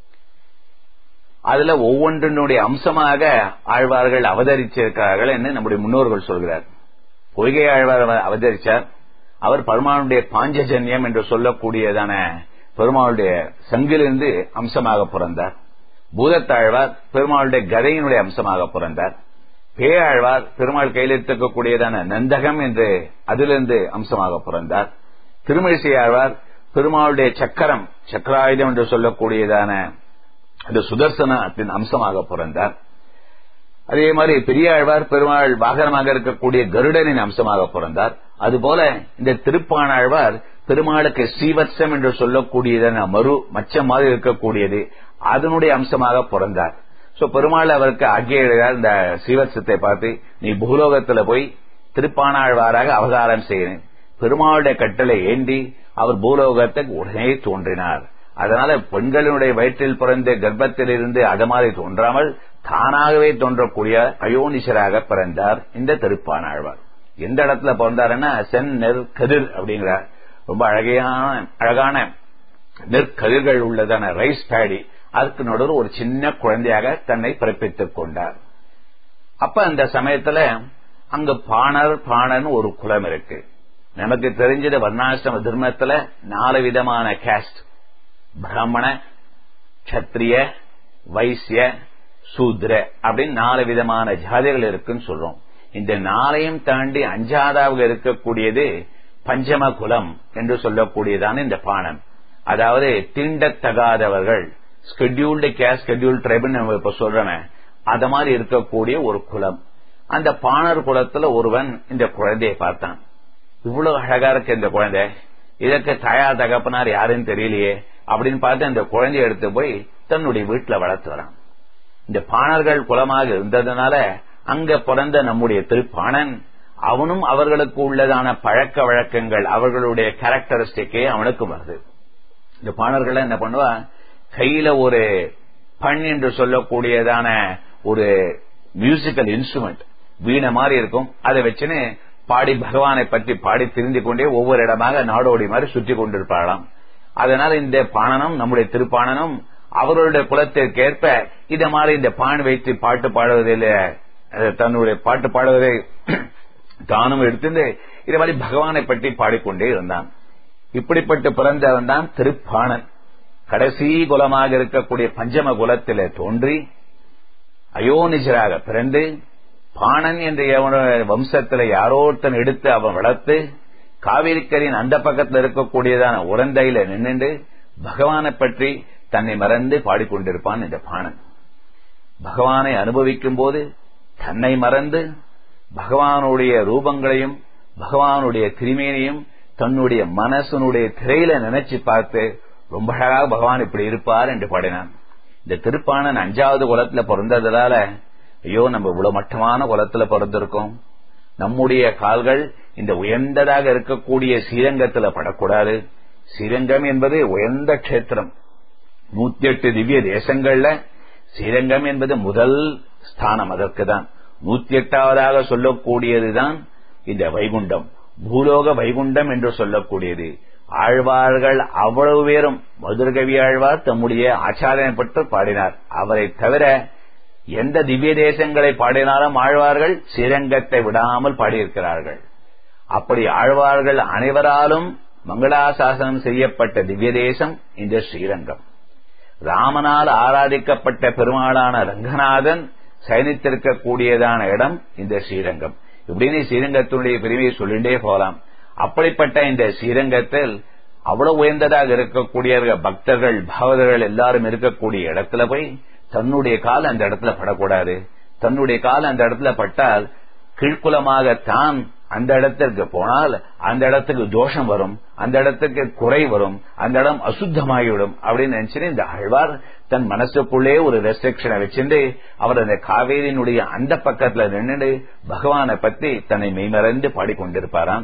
அதுல ஒவ்வொன்றினுடைய அம்சமாக ஆழ்வார்கள் அவதரிச்சிருக்கிறார்கள் என்று நம்முடைய முன்னோர்கள் சொல்கிறார். பொய்கை ஆழ்வார் அவதரிச்சார். அவர் பெருமாளுடைய பாஞ்சஜன்யம் என்று சொல்லக்கூடியதான பெருமாளுடைய சங்கிலிருந்து அம்சமாக பிறந்தார். பூதத்தாழ்வார் பெருமாளுடைய கதையினுடைய அம்சமாக பிறந்தார். பேயாழ்வார் பெருமாள் கையில் இருக்கக்கூடியதான நந்தகம் என்று அதிலிருந்து அம்சமாக பிறந்தார். திருமழிசை ஆழ்வார் பெருமாளுடைய சக்கரம் சக்கராயுதம் என்று சொல்லக்கூடியதான இந்த சுதர்சனத்தின் அம்சமாக பிறந்தார். திருமழிசை ஆழ்வார் பெருமாளுடைய சக்கரம் சக்கராயுதம் என்று சொல்லக்கூடியதான இந்த சுதர்சனத்தின் அம்சமாக பிறந்தார். திருமழிசை ஆழ்வார் பெருமாளுடைய சக்கரம் சக்கராயுதம் என்று சொல்லக்கூடியதான இந்த சுதர்சனத்தின் அம்சமாக பிறந்தார். திருமழிசை ஆழ்வார் பெருமாளுடைய சக்கரம் சக்கராயுதம் என்று சொல்லக்கூடியதான அதே மாதிரி பெரியாழ்வார் பெருமாள் வாகனமாக இருக்கக்கூடிய கருடனின் அம்சமாக பிறந்தார். அதுபோல இந்த திருப்பாணாழ்வார் பெருமாளுக்கு ஸ்ரீவத்சம் என்று சொல்லக்கூடியதான மறு மச்சம் மாதிரி இருக்கக்கூடியது அதனுடைய அம்சமாக பிறந்தார். சோ பெருமாள் அவருக்கு ஆகிய இந்த ஸ்ரீவத்சத்தை பார்த்து நீ பூலோகத்துல போய் திருப்பாணாழ்வாராக அவதாரம் செய்யணும். பெருமாளுடைய கட்டளை ஏந்தி அவர் பூலோகத்துக்கு உடனே தோன்றினார். அதனால பெண்களினுடைய வயிற்றில் பிறந்த கர்ப்பத்தில் இருந்து அது மாதிரி தோன்றாமல் தானாகவே தோன்றக்கூடிய அயோனிசராக பிறந்தார் இந்த திருப்பாணாழ்வார். எந்த இடத்துல பிறந்தாருன்னா சென் நெற்கதிர் அப்படிங்கிறார். ரொம்ப அழகையான அழகான நெற்கதிர்கள் உள்ளதான ரைஸ் பேடி அதுக்கு நடுவில் ஒரு சின்ன குழந்தையாக தன்னை பிறப்பித்துக் கொண்டார். அப்ப அந்த சமயத்துல அங்க பாணர் பாணன் ஒரு குலம் இருக்கு. நமக்கு தெரிஞ்சது வர்ணாசிரம தர்மத்துல நாலு விதமான கேஸ்ட், பிராமண, கத்திரிய, வைசிய, சூத்ர அப்படின்னு நாலு விதமான ஜாதிகள் இருக்குன்னு சொல்றோம். இந்த நாளையும் தாண்டி அஞ்சாவதாக இருக்கக்கூடியது பஞ்சம குலம் என்று சொல்லக்கூடியதான இந்த பாணன். அதாவது தீண்டத்தகாதவர்கள், ஸ்கெட்யூல்டு கேஸ்ட், ஸ்கெட்யூல்டு ட்ரைபு நம்ம இப்ப சொல்றோம், அத மாதிரி இருக்கக்கூடிய ஒரு குலம். அந்த பாணர் குலத்துல ஒருவன் இந்த குழந்தையை பார்த்தான். இவ்வளவு அழகா இருக்கு இந்த குழந்தை, இதற்கு தாயார் தகப்பனார் யாருன்னு தெரியலையே அப்படின்னு பார்த்து அந்த குழந்தையை எடுத்து போய் தன்னுடைய வீட்டுல வளர்த்து வரான். இந்த பாணர்கள் குலமாக இருந்ததுனால அங்க பிறந்த நம்முடைய திருப்பாணன் அவனும் அவர்களுக்கு உள்ளதான பழக்க வழக்கங்கள் அவர்களுடைய கேரக்டரிஸ்டிக்கே அவனுக்கு வருது. இந்த பாணர்கள் என்ன பண்ணுவா, கையில ஒரு பண் என்று சொல்லக்கூடியதான ஒரு மியூசிக்கல் இன்ஸ்ட்ருமெண்ட் வீணை மாதிரி இருக்கும், அதை வச்சுன்னு பாடி பகவானை பற்றி பாடி திரிந்து கொண்டே ஒவ்வொரு இடமாக நாடோடி மாதிரி சுற்றி கொண்டிருப்பாராம். அதனால இந்த பாணனும் நம்முடைய திருப்பாணனும் அவர்களுடைய குலத்திற்கு ஏற்ப இத மாதிரி இந்த பான் வைத்து பாட்டு பாடுவதில் தன்னுடைய பாட்டு பாடுவதை தானும் எடுத்து இத மாதிரி பகவானை பற்றி பாடிக்கொண்டே இருந்தான். இப்படிப்பட்டு பிறந்தவன் தான் திருப்பாணன். கடைசி குலமாக இருக்கக்கூடிய பஞ்சம குலத்திலே தோன்றி அயோனிஜராக பிறந்து பாணன் என்ற வம்சத்தில யாரோத்தன் எடுத்து அவன் வளர்த்து காவிரிக்கரின் அந்த பக்கத்தில் இருக்கக்கூடியதான உரந்தையில நின்று பகவானை பற்றி தன்னை மறந்து பாடிக்கொண்டிருப்பான் இந்த பாணன். பகவானை அனுபவிக்கும் போது தன்னை மறந்து பகவானுடைய ரூபங்களையும் பகவானுடைய திருமேனியும் தன்னுடைய மனசனுடைய திரையில நினைச்சு பார்த்து ரொம்ப அழகாக பகவான் இப்படி இருப்பார் என்று பாடினான். இந்த திருப்பாணன் அஞ்சாவது குலத்துல பிறந்ததால ஐயோ நம்ம இவ்வளவு மட்டமான குலத்துல பிறந்திருக்கோம், நம்முடைய கால்கள் இந்த உயர்ந்ததாக இருக்கக்கூடிய ஸ்ரீரங்கத்துல படக்கூடாது. ஸ்ரீரங்கம் என்பது உயர்ந்த கஷேத்திரம். நூத்தி எட்டு திவ்ய தேசங்கள்ல ஸ்ரீரங்கம் என்பது முதல் ஸ்தானம். அதற்கு தான் நூத்தி எட்டாவதாக சொல்லக்கூடியதுதான் இந்த வைகுண்டம், பூலோக வைகுண்டம் என்று சொல்லக்கூடியது. ஆழ்வார்கள் அவ்வளவு பேரும் மதுரகவி ஆழ்வார் தம்முடைய ஆச்சாரியனை பற்றி பாடினார். அவரை தவிர எந்த திவ்ய தேசங்களை பாடினாலும் ஆழ்வார்கள் ஸ்ரீரங்கத்தை விடாமல் பாடியிருக்கிறார்கள். அப்படி ஆழ்வார்கள் அனைவராலும் மங்களாசாசனம் செய்யப்பட்ட திவ்ய தேசம் இந்த ஸ்ரீரங்கம். ராமனால் ஆராதிக்கப்பட்ட பெருமாளான ரங்கநாதன் சயனித்திருக்கக்கூடியதான இடம் இந்த ஸ்ரீரங்கம். இப்படின்னு ஸ்ரீரங்கத்தினுடைய பெருமையை சொல்லிண்டே போகலாம். அப்படிப்பட்ட இந்த ஸ்ரீரங்கத்தில் அவ்வளவு உயர்ந்ததாக இருக்கக்கூடிய பக்தர்கள் பாவதர்கள் எல்லாரும் இருக்கக்கூடிய இடத்துல போய் தன்னுடைய கால் அந்த இடத்துல படக்கூடாது. தன்னுடைய கால் அந்த இடத்துல பட்டால் கீழ்குலமாகத்தான் அந்த இடத்திற்கு போனால் அந்த இடத்துக்கு தோஷம் வரும், அந்த இடத்துக்கு குறை வரும், அந்த இடம் அசுத்தமாகிவிடும் அப்படின்னு நினைச்சு இந்த ஆழ்வார் தன் மனசுக்குள்ளே ஒரு ரெஸ்ட்ரிக்ஷனை வச்சிருந்து அவர் அந்த காவேரியினுடைய அந்த பக்கத்துல நின்று பகவானை பத்தி தன்னை மெய்மறந்து பாடிக்கொண்டிருப்பாராம்.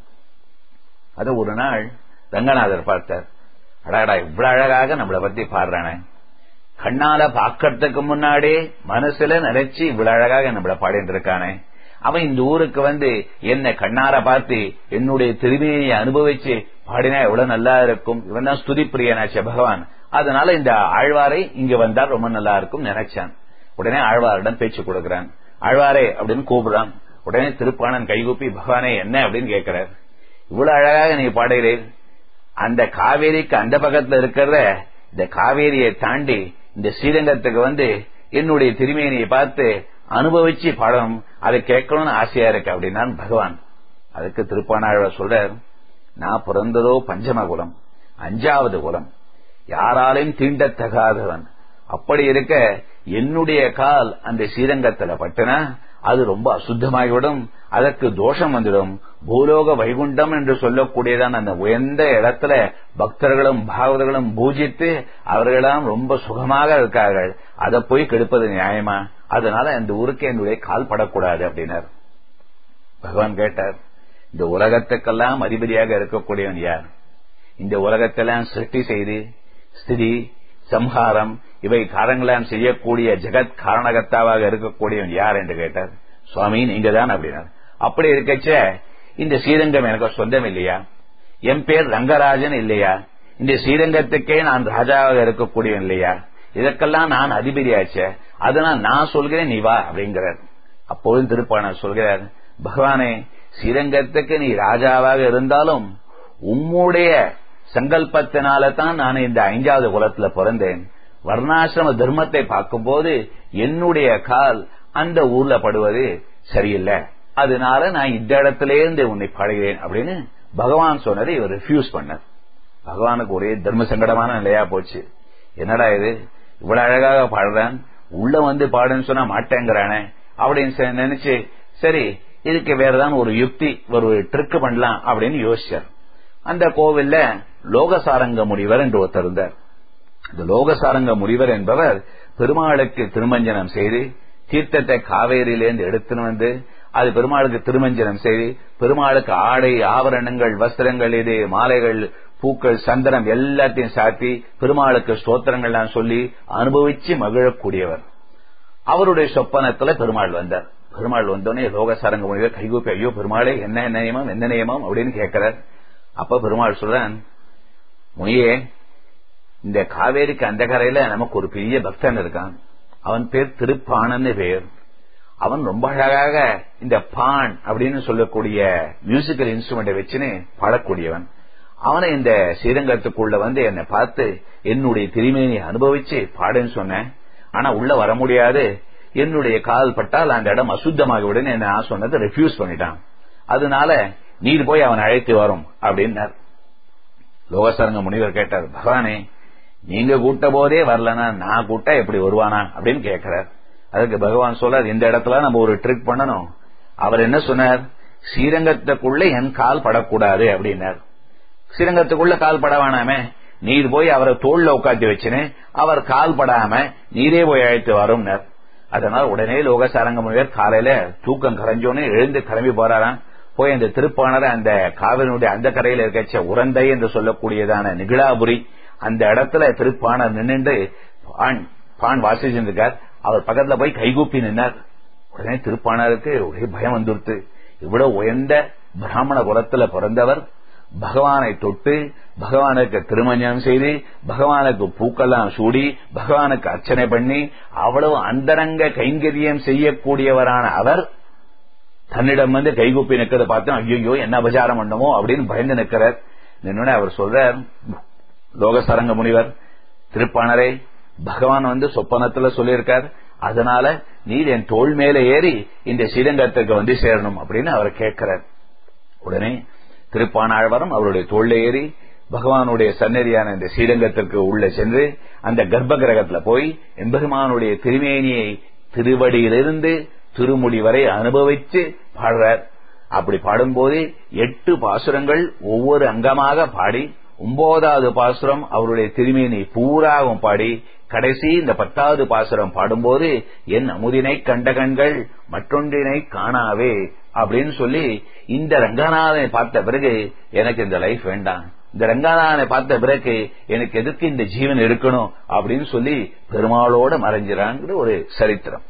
அது ஒரு நாள் ரங்கநாதர் பார்த்தார். அடாடா இவ்வளவு அழகாக நம்மளை பத்தி பாடுறானே, கண்ணால பாக்கிறதுக்கு முன்னாடி மனசுல நினைச்சு இவ்வளவு அழகாக நம்மள பாடிட்டு இருக்கானே, அவன் இந்த ஊருக்கு வந்து என்ன கண்ணார பார்த்து என்னுடைய திருமையை அனுபவிச்சு பாடினா எவ்வளவு நல்லா இருக்கும். இவன் தான் ஸ்துதி பிரியனாச்ச பகவான். அதனால இந்த ஆழ்வாரை இங்க வந்தா ரொம்ப நல்லா இருக்கும் நினைச்சான். உடனே ஆழ்வாரிடம் பேச்சு கொடுக்கிறான். ஆழ்வாரே அப்படின்னு கூப்பிடுறான். உடனே திருப்பாணன் கைகூப்பி பகவானே என்ன அப்படின்னு கேட்கிறார். இவ்வளவு அழகாக நீ பாடுகிறீர், அந்த காவேரிக்கு அந்த பக்கத்துல இருக்கிறத இந்த காவேரியை தாண்டி இந்த ஸ்ரீரங்கத்துக்கு வந்து என்னுடைய திருமேனியை பார்த்து அனுபவிச்சு பாடணும், அதை கேட்கணும்னு ஆசையா இருக்கு அப்படின்னா பகவான். அதுக்கு திருப்பாணாழ்வார் சொல்றார், நான் பிறந்ததோ பஞ்சம குலம், அஞ்சாவது குலம், யாராலையும் தீண்டத்தகாதவன். அப்படி இருக்க என்னுடைய கால் அந்த ஸ்ரீரங்கத்துல பட்டுனா அது ரொம்ப அசுத்தமாகிவிடும், அதற்கு தோஷம் வந்துடும். பூலோக வைகுண்டம் என்று சொல்லக்கூடியதான் அந்த உயர்ந்த இடத்துல பக்தர்களும் பாகவதர்களும் பூஜித்து அவர்களெல்லாம் ரொம்ப சுகமாக இருக்கார்கள், அதை போய் கெடுப்பது நியாயமா? அதனால அந்த ஊருக்கு என்னுடைய கால் படக்கூடாது அப்படின்னார். பகவான் கேட்டார், இந்த உலகத்துக்கெல்லாம் அதிபதியாக இருக்கக்கூடியவன் யார்? இந்த உலகத்தெல்லாம் சிருஷ்டி செய்து ஸ்திதி சம்ஹாரம் இவை காரணங்களாம் செய்யக்கூடிய ஜெகத் காரணகர்த்தாவாக இருக்கக்கூடியவன் யார் என்று கேட்டார். சுவாமி நீங்க தான் அப்படின்னார். அப்படி இருக்கச்ச இந்த ஸ்ரீரங்கம் எனக்கு சொந்தம் இல்லையா? என் பேர் ரங்கராஜன் இல்லையா? இந்த ஸ்ரீரங்கத்துக்கே நான் ராஜாவாக இருக்கக்கூடியவன் இல்லையா? இதற்கெல்லாம் நான் அதிபதியாச்ச, அதனால் நான் சொல்கிறேன் நீ வா அப்படிங்கிறார். அப்போதும் திருப்பாணர் சொல்கிறார், பகவானே ஸ்ரீரங்கத்துக்கு நீ ராஜாவாக இருந்தாலும் உம்முடைய சங்கல்பத்தினால தான் நான் இந்த ஐந்தாவது குலத்துல பிறந்தேன். வர்ணாசிரம தர்மத்தை பார்க்கும்போது என்னுடைய கால் அந்த ஊர்ல படுவது சரியில்லை, அதனால நான் இந்த இடத்திலேருந்து உன்னை பாடுகிறேன் அப்படின்னு பகவான் சொன்னதை இவர் ரிஃப்யூஸ் பண்ணார். பகவானுக்கு ஒரே தர்ம சங்கடமான நிலையா போச்சு. என்னடா இது, இவ்வளவு அழகாக பாடுறான், உள்ள வந்து பாடுன்னு சொன்னா மாட்டேங்கிறானே அப்படின்னு நினைச்சு, சரி இதுக்கு வேறதான் ஒரு யுக்தி, ஒரு ட்ரிக் பண்ணலாம் அப்படின்னு யோசிச்சார். அந்த கோவில்ல லோகசாரங்க முனிவர் என்று ஒருத்தர் இருந்தார். இந்த லோகசாரங்க முனிவர் என்பவர் பெருமாளுக்கு திருமஞ்சனம் செய்து தீர்த்தத்தை காவேரியிலிருந்து எடுத்துன்னு வந்து அது பெருமாளுக்கு திருமஞ்சனம் செய்து பெருமாளுக்கு ஆடை ஆபரணங்கள் வஸ்திரங்கள் இது மாலைகள் பூக்கள் சந்தனம் எல்லாத்தையும் சாத்தி பெருமாளுக்கு ஸ்தோத்திரங்கள்லாம் சொல்லி அனுபவிச்சு மகிழக்கூடியவர். அவருடைய சொப்பனத்துல பெருமாள் வந்தார். பெருமாள் வந்தோடனே லோகசாரங்க முனிவர் கைகூப்பி, ஐயோ பெருமாளே என்ன என்ன நியமம் என்ன நியமம் அப்படின்னு கேட்கிறார். அப்ப பெருமாள் சொல்றான், முனியே இந்த காவேரிக்கு அந்த கரையில நமக்கு ஒரு பெரிய பக்தன் இருக்கான், அவன் பேர் திருப்பாணன்னு பேர். அவன் ரொம்ப அழகாக இந்த பான் அப்படின்னு சொல்லக்கூடிய மியூசிக்கல் இன்ஸ்ட்ருமெண்ட்டை வச்சுன்னு பாடக்கூடியவன். அவனை இந்த ஸ்ரீரங்கத்துக்குள்ள வந்து என்னை பார்த்து என்னுடைய திருமேனியை அனுபவிச்சு பாடுன்னு சொன்னேன். ஆனா உள்ள வர முடியாது, என்னுடைய கால் பட்டால் அந்த இடம் அசுத்தமாகிவிடுன்னு என்ன நான் சொன்னதை ரெஃப்யூஸ் பண்ணிட்டான். அதனால நீர் போய் அவன் அழைத்து வரும் அப்படின்னார். லோகசாரங்க முனிவர் கேட்டார், பகவானே நீங்க கூட்ட போதே வரலனா நான் கூட்ட எப்படி வருவானா அப்படின்னு கேட்கிறார். அதுக்கு பகவான் சொல்றார், இந்த இடத்துல நம்ம ஒரு ட்ரிக் பண்ணணும். அவர் என்ன சொன்னார், ஸ்ரீரங்கத்துக்குள்ள என் கால் படக்கூடாது அப்படின்னார். ஸ்ரீரங்கத்துக்குள்ள கால் பட வேணாமே, நீர் போய் அவரை தோல்ல உட்காந்து வச்சுன்னு அவர் கால் படாம நீரே போய் அழைத்து வரும்னார். அதனால் உடனே லோகசாரங்க முனிவர் காலையில தூக்கம் கரைஞ்சோன்னு எழுந்து கிளம்பி போறாராம். போய் அந்த திருப்பாணரை அந்த காவிரியுடைய அந்த கரையில இருக்க உரந்தை என்று சொல்லக்கூடியதான நிகிழாபுரி அந்த இடத்துல திருப்பாணர் நின்று பான் பான் வாசிச்சிருக்கார். அவர் பக்கத்துல போய் கைகூப்பி நின்னார். உடனே திருப்பாணருக்கு ஒரே பயம் வந்துடுத்து. இவ்வளவு உயர்ந்த பிராமண குலத்துல பிறந்தவர் பகவானை தொட்டு பகவானுக்கு திருமஞ்சனம் செய்து பகவானுக்கு பூக்கெல்லாம் சூடி பகவானுக்கு அர்ச்சனை பண்ணி அவ்வளவு அந்தரங்க கைங்கரியம் செய்யக்கூடியவரான அவர் தன்னிடம் வந்து கைகூப்பி நிக்கிறத பார்த்தோம், ஐயோ என்ன அபச்சாரம் பண்ணமோ அப்படின்னு பயந்து நிக்கிறார். நின்னு அவர் சொல்றார், லோகசாரங்க முனிவர், திருப்பாணரை பகவான் வந்து சொப்பனத்துல சொல்லியிருக்கார், அதனால நீர் என் தோள் மேல ஏறி இந்த ஸ்ரீரங்கத்துக்கு வந்து சேரணும் அப்படின்னு அவர் கேட்கிறார். உடனே திருப்பாணாழ்வாரும் அவருடைய தோல்ல ஏறி பகவானுடைய சன்னதியான இந்த ஸ்ரீரங்கத்திற்கு உள்ள சென்று அந்த கர்ப்ப கிரகத்துல போய் எம்பெருமானுடைய திருமேனியை திருவடியிலிருந்து திருமுடி வரை அனுபவிச்சு பாடுறார். அப்படி பாடும்போது எட்டு பாசுரங்கள் ஒவ்வொரு அங்கமாக பாடி ஒன்பதாவது பாசுரம் அவருடைய திருமேனி பூராவும் பாடி கடைசி இந்த பத்தாவது பாசுரம் பாடும்போது என் அமுதினை கண்ட கண்கள் மற்றொன்றினை காணாவே அப்படின்னு சொல்லி இந்த ரங்கநாதனை பார்த்த பிறகு எனக்கு இந்த லைஃப் வேண்டாம், இந்த ரங்கநாதனை பார்த்த பிறகு எனக்கு எதுக்கு இந்த ஜீவன் இருக்கணும் அப்படின்னு சொல்லி பெருமாளோட மறைஞ்சிறாங்கிற ஒரு சரித்திரம்.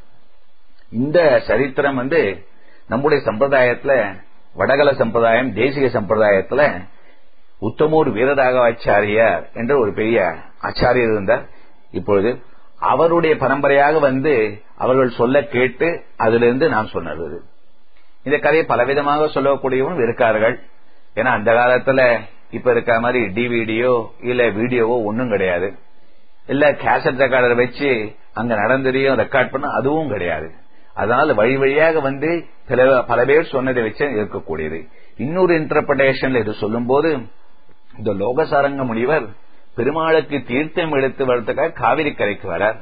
இந்த சரித்திரம் வந்து நம்முடைய சம்பிரதாயத்துல வடகல சம்பிரதாயம் தேசிய சம்பிரதாயத்துல உத்தமூர் வீரராகவாச்சாரியார் என்ற ஒரு பெரிய ஆச்சாரியர் இருந்தார். இப்பொழுது அவருடைய பரம்பரையாக வந்து அவர்கள் சொல்ல கேட்டு அதிலிருந்து நான் சொன்னது. இந்த கதையை பலவிதமாக சொல்லக்கூடியவரும் இருக்கார்கள். ஏன்னா அந்த காலத்துல இப்ப இருக்க மாதிரி டிவிடியோ இல்ல வீடியோவோ ஒன்னும் கிடையாது. இல்ல கேசட் ரெக்கார்டர் வச்சு அங்க நடந்ததையும் ரெக்கார்ட் பண்ண அதுவும் கிடையாது. அதனால வழி வழியாக வந்து பல பேர் சொன்னதை வச்சு இருக்கக்கூடியது. இன்னொரு இன்டர்பிரேஷன்ல இது சொல்லும் போது இந்த லோகசாரங்க முனிவர் பெருமாளுக்கு தீர்த்தம் எடுத்து வரதுக்காக காவிரி கரைக்கு வரார்.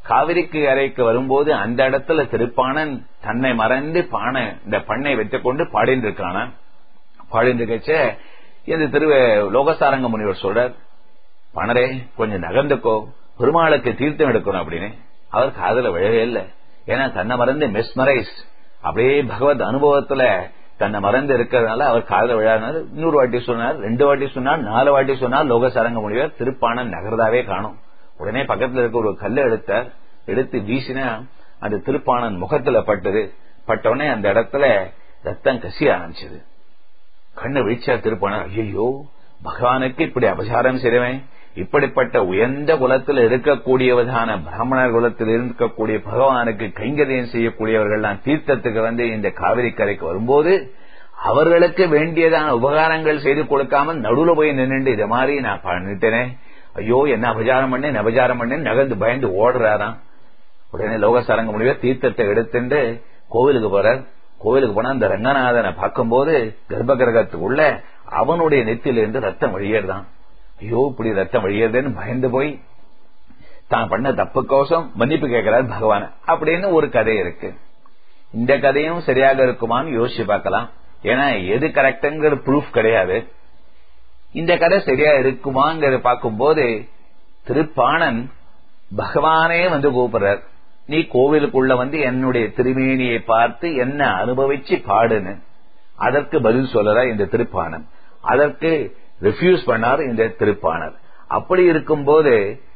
காவிரிக்கு கரைக்கு வரும்போது அந்த இடத்துல திருப்பாணன் தன்னை மறந்து பானை இந்த பண்ணை வைத்துக் கொண்டு பாடின்னு இருக்கான. பாடின்னு இருக்கச்ச இந்த திரு லோகசாரங்க முனிவர் சொல்றார், பணரே கொஞ்சம் நகர்ந்துக்கோ, பெருமாளுக்கு தீர்த்தம் எடுக்கணும் அப்படின்னு. அவர் காதல விழவே இல்லை. ஏன்னா தன்னை மறந்து மெஸ்மரைஸ் அப்படியே பகவத் அனுபவத்துல தன்னை மறந்து இருக்கிறதுனால அவர் காதல விழாதனால இன்னொரு வாட்டி சொன்னார், ரெண்டு வாட்டி சொன்னார், நாலு வாட்டி சொன்னார். லோகசாரங்க முனிவர் திருப்பாணன் நகர்தாவே காணும். உடனே பக்கத்துல இருக்க ஒரு கல்லை எடுத்தார். எடுத்து வீசினா அந்த திருப்பாணன் முகத்துல பட்டது. பட்டவுடனே அந்த இடத்துல ரத்தம் கசிய ஆரம்பிச்சது. கண்ணு வீழ்ச்சியா திருப்பாணன், ஐயோ பகவானுக்கு இப்படி அபசாரம் செய்வேன், இப்படிப்பட்ட உயர்ந்த குலத்தில் இருக்கக்கூடியவதான பிராமணர் குலத்தில் இருக்கக்கூடிய பகவானுக்கு கைங்கரியம் செய்யக்கூடியவர்கள் தீர்த்தத்துக்கு வந்து இந்த காவிரி கரைக்கு வரும்போது அவர்களுக்கு வேண்டியதான உபகாரங்கள் செய்து கொடுக்காமல் நடுவுல போய் நின்று இதை மாதிரி நான் பண்ணிட்டேனே, ஐயோ என்ன அபசாரம் பண்ணேன் அபசாரம் பண்ணேன் நகர்ந்து பயந்து ஓடுறாராம். உடனே லோகசாரங்க முனிவர் தீர்த்தத்தை எடுத்துட்டு கோவிலுக்கு போறார். கோவிலுக்கு போனா அந்த ரங்கநாதனை பார்க்கும்போது கர்ப்ப கிரகத்துக்குள்ள அவனுடைய நெத்திலிருந்து ரத்தம் வழியேறதான். ஐயோ இப்படி ரத்தம் வழியதுன்னு பயந்து போய் தான் பண்ண தப்பு கோசம் மன்னிப்பு கேட்கிறார் பகவான் அப்படின்னு ஒரு கதை இருக்கு. இந்த கதையும் சரியாக இருக்குமான்னு யோசிச்சு பார்க்கலாம். ஏன்னா எது கரெக்டுங்கிற ப்ரூஃப் கிடையாது. இந்த கதை சரியா இருக்குமாங்கிறத பார்க்கும்போது திருப்பாணன் பகவானே வந்து கூப்பிடுறார், நீ கோவிலுக்குள்ள வந்து என்னுடைய திருமேனியை பார்த்து என்ன அனுபவிச்சு பாடுன்னு. அதற்கு பதில் சொல்லற இந்த திருப்பாணன். அதற்கு ரிஃப்யூஸ் பண்ணார் இந்த திருப்பாணர். அப்படி இருக்கும்போது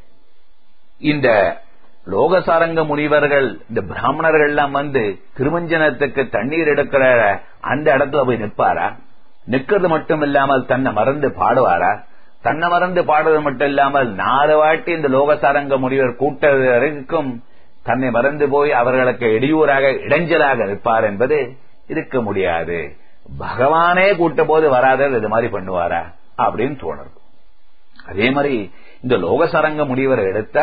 இந்த லோகசாரங்க முனிவர்கள் இந்த பிராமணர்கள் எல்லாம் வந்து திருமஞ்சனத்துக்கு தண்ணீர் எடுக்கிற அந்த இடத்துல போய் நிற்பாரா? நிற்கிறது மட்டும் இல்லாமல் தன்னை மறந்து பாடுவாரா? தன்னை மறந்து பாடுவது மட்டும் இல்லாமல் நாலு வாட்டி இந்த லோகசாரங்க முனிவர் கூட்டது வரைக்கும் தன்னை மறந்து போய் அவர்களுக்கு இடையூறாக இடைஞ்சலாக நிற்பார் என்பது இருக்க முடியாது. பகவானே கூட்ட போது வராதர் இது மாதிரி பண்ணுவாரா அப்படின்னு தோணுது. அதே மாதிரி இந்த லோகசாரங்க முனிவரை எடுத்த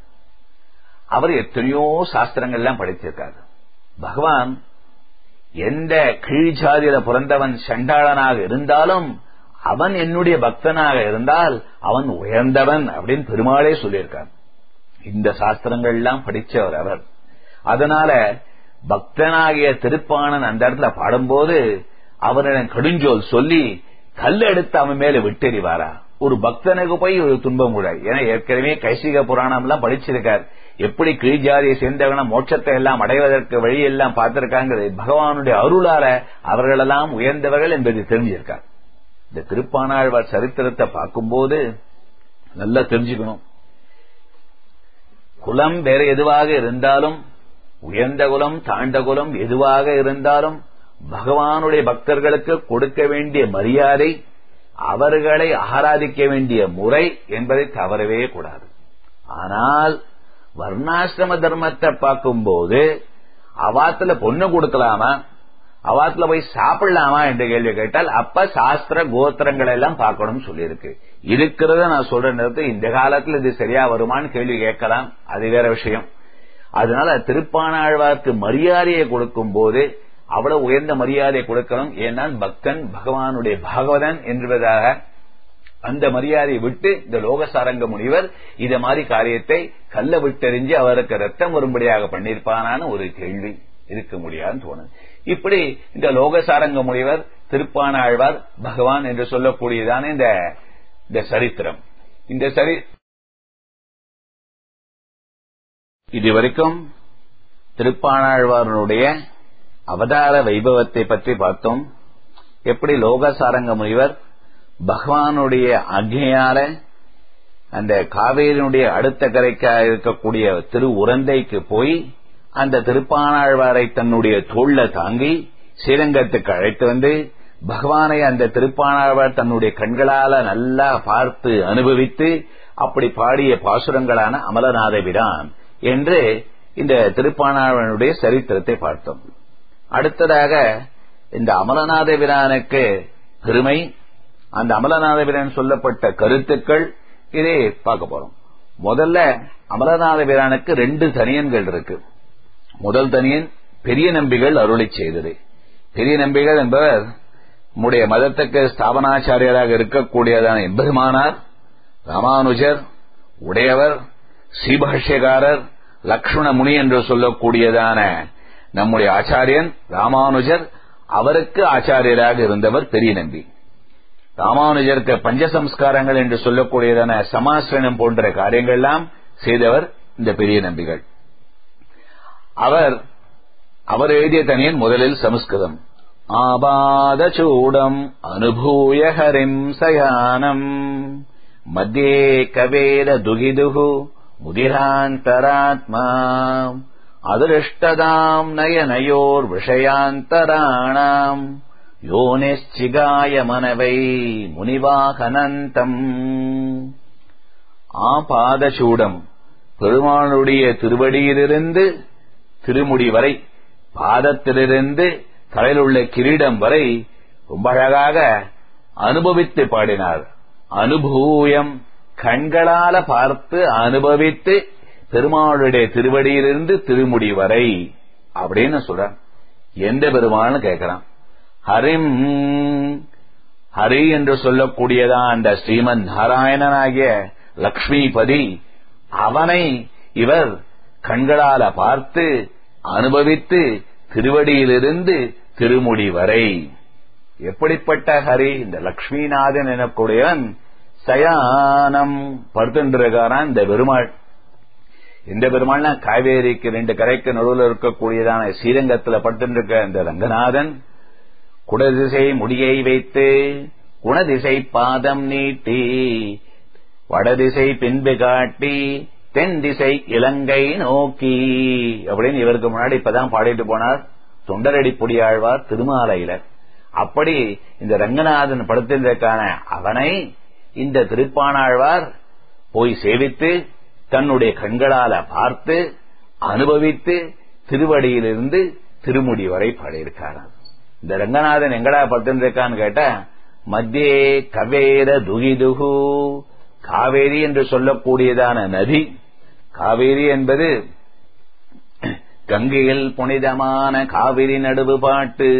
அவர் எத்தனையோ சாஸ்திரங்கள் எல்லாம் படிச்சிருக்காரு. பகவான் எந்த கீழ்ஜாதியில பிறந்தவன் சண்டாளனாக இருந்தாலும் அவன் என்னுடைய பக்தனாக இருந்தால் அவன் உயர்ந்தவன் அப்படின்னு பெருமாளே சொல்லியிருக்கார். இந்த சாஸ்திரங்கள் எல்லாம் படிச்சவர் அவர். அதனால பக்தனாகிய திருப்பாணன் அந்த இடத்துல பாடும்போது அவரிடம் கடுஞ்சொல் சொல்லி கல் எடுத்து அவன் மேல விட்டெறிவாரா? ஒரு பக்தனுக்கு போய் ஒரு துன்பம் கூட. ஏன்னா ஏற்கனவே கைசிக புராணம் எல்லாம் படிச்சிருக்கார். எப்படி கீழ்ஜாதியை சேர்ந்தவன மோட்சத்தை எல்லாம் அடைவதற்கு வழி எல்லாம் பார்த்திருக்காங்க. பகவானுடைய அருளால அவர்களெல்லாம் உயர்ந்தவர்கள் என்பது தெரிஞ்சிருக்கார். இந்த திருப்பாணாழ்வார் சரித்திரத்தை பார்க்கும்போது நல்லா தெரிஞ்சுக்கணும். குலம் வேற எதுவாக இருந்தாலும், உயர்ந்த குலம் தாண்ட குலம் எதுவாக இருந்தாலும் பகவானுடைய பக்தர்களுக்கு கொடுக்க வேண்டிய மரியாதை, அவர்களை ஆராதிக்க வேண்டிய முறை என்பதை தவறவே கூடாது. ஆனால் வர்ணாசிரம தர்மத்தை பார்க்கும்போது அவாத்துல பொண்ணு கொடுக்கலாமா, அவாத்துல போய் சாப்பிடலாமா என்று கேள்வி கேட்டால் அப்ப சாஸ்திர கோத்திரங்களை எல்லாம் பார்க்கணும்னு சொல்லியிருக்கு. இருக்கிறத நான் சொல்ற நேரத்தில் இந்த காலத்துல இது சரியா வருமானு கேள்வி கேட்கலாம், அது வேற விஷயம். அதனால திருப்பாணாழ்வார்க்கு மரியாதையை கொடுக்கும் போது அவ்வளவு உயர்ந்த மரியாதை கொடுக்கணும். ஏன்னால் பக்தன் பகவானுடைய பாகவதன் என்பதாக அந்த மரியாதையை விட்டு இந்த லோகசாரங்க முனிவர் இத மாதிரி காரியத்தை கல்ல விட்டெறிஞ்சு அவருக்கு ரத்தம் வரும்படியாக பண்ணிருப்பானான்னு ஒரு கேள்வி இருக்க முடியாதுன்னு தோணுது. இப்படி இந்த லோகசாரங்க முனிவர் திருப்பாணாழ்வார் பகவான் என்று சொல்லக்கூடியதான இந்த இந்த சரித்திரம். இந்த சரி இதுவரைக்கும் திருப்பாணாழ்வாரனுடைய அவதார வைபவத்தை பற்றி பார்த்தோம். எப்படி லோகசாரங்க முனிவர் பகவானுடைய ஆக்ஞையால அந்த காவேரியினுடைய அடுத்த கரைக்காக இருக்கக்கூடிய திரு உரந்தைக்கு போய் அந்த திருப்பாணாழ்வாரை தன்னுடைய தோள்ல தாங்கி ஸ்ரீரங்கத்துக்கு அழைத்து வந்து பகவானை அந்த திருப்பாணாழ்வார் தன்னுடைய கண்களால நல்லா பார்த்து அனுபவித்து அப்படி பாடிய பாசுரங்களான அமலநாதபிரான் என்று இந்த திருப்பாணாழ்வானுடைய சரித்திரத்தை பார்த்தோம். அடுத்ததாக இந்த அமலநாதபிரானுக்கு பெருமை, அந்த அமலநாதபிரான் சொல்லப்பட்ட கருத்துக்கள் இதே பார்க்க போறோம். முதல்ல அமலநாதபிரானுக்கு ரெண்டு தனியன்கள் இருக்கு. முதல் தனியன் பெரிய நம்பிகள் அருளி செய்தது. பெரிய நம்பிகள் என்பவர் நம்முடைய மதத்துக்கு ஸ்தாபனாச்சாரியராக இருக்கக்கூடியதான எம்பெருமானார், ராமானுஜர், உடையவர், ஸ்ரீபாஷ்யகாரர், லக்ஷ்மண முனி என்று சொல்லக்கூடியதான நம்முடைய ஆச்சாரியன் ராமானுஜர், அவருக்கு ஆச்சாரியராக இருந்தவர் பெரிய நம்பி. ராமானுஜருக்கு பஞ்சசம்ஸ்காரங்கள் என்று சொல்லக்கூடியதான சமாசிரணம் போன்ற காரியங்கள் எல்லாம் செய்தவர் இந்த பெரிய நம்பிகள். அவர் அவர் எழுதிய தனியன் முதலில் சமஸ்கிருதம். ஆபாத சூடம் அனுபூய ஹரிம் சயானம் மத்தியே கவேர துகிதுகு முதிராந்தராத்மா அதிருஷ்டதாம் நயனயோர் விஷயாந்தராணாம் யோனிச்சிகாய மனவை முனிவாகனந்தம். ஆபாதசூடம், பெருமானுடைய திருவடியிலிருந்து திருமுடி வரை, பாதத்திலிருந்து தலையில் உள்ள கிரீடம் வரை ரொம்ப அழகாக அனுபவித்து பாடினார். அனுபூயம், கண்களால பார்த்து அனுபவித்து பெருமாளுடைய திருவடியிலிருந்து திருமுடி வரை அப்படின்னு சொல்றான். எந்த பெருமாள்னு கேட்கிறான். ஹரிம், ஹரி என்று சொல்லக்கூடியதான் அந்த ஸ்ரீமன் நாராயணனாகிய லக்ஷ்மிபதி, அவனை இவர் கண்களால பார்த்து அனுபவித்து திருவடியிலிருந்து திருமுடி வரை. எப்படிப்பட்ட ஹரி? இந்த லக்ஷ்மிநாதன் எனக்கூடியவன் சயானம் படுத்துன்றிருக்காரான் இந்த பெருமாள். இந்த பெருமாள்னா காவேரிக்கு ரெண்டு கரைக்கு நடுவில் இருக்கக்கூடியதான ஸ்ரீரங்கத்துல படுத்துருக்க இந்த ரங்கநாதன் குடதிசை முடியை வைத்து குணதிசை பாதம் நீட்டி வடதிசை பின்பு காட்டி தென் திசை இலங்கை நோக்கி அப்படின்னு இவருக்கு முன்னாடி இப்பதான் பாடிட்டு போனார் தொண்டரடி பொடியாழ்வார் திருமாலையில. அப்படி இந்த ரங்கநாதன் படுத்திருக்கான அவனை இந்த திருப்பானாழ்வார் போய் சேவித்து தன்னுடைய கண்களால பார்த்து அனுபவித்து திருவடியிலிருந்து திருமுடி வரை பாடியிருக்காராம். இந்த ரங்கநாதன் எங்கடா படுத்திருக்கான்னு கேட்டா, மத்தியே கவேர துகிதுகு, காவேரி என்று சொல்லக்கூடியதான நதி. காவேரி என்பது கங்கையில் புனிதமான காவிரி நடுவு பாட்டு,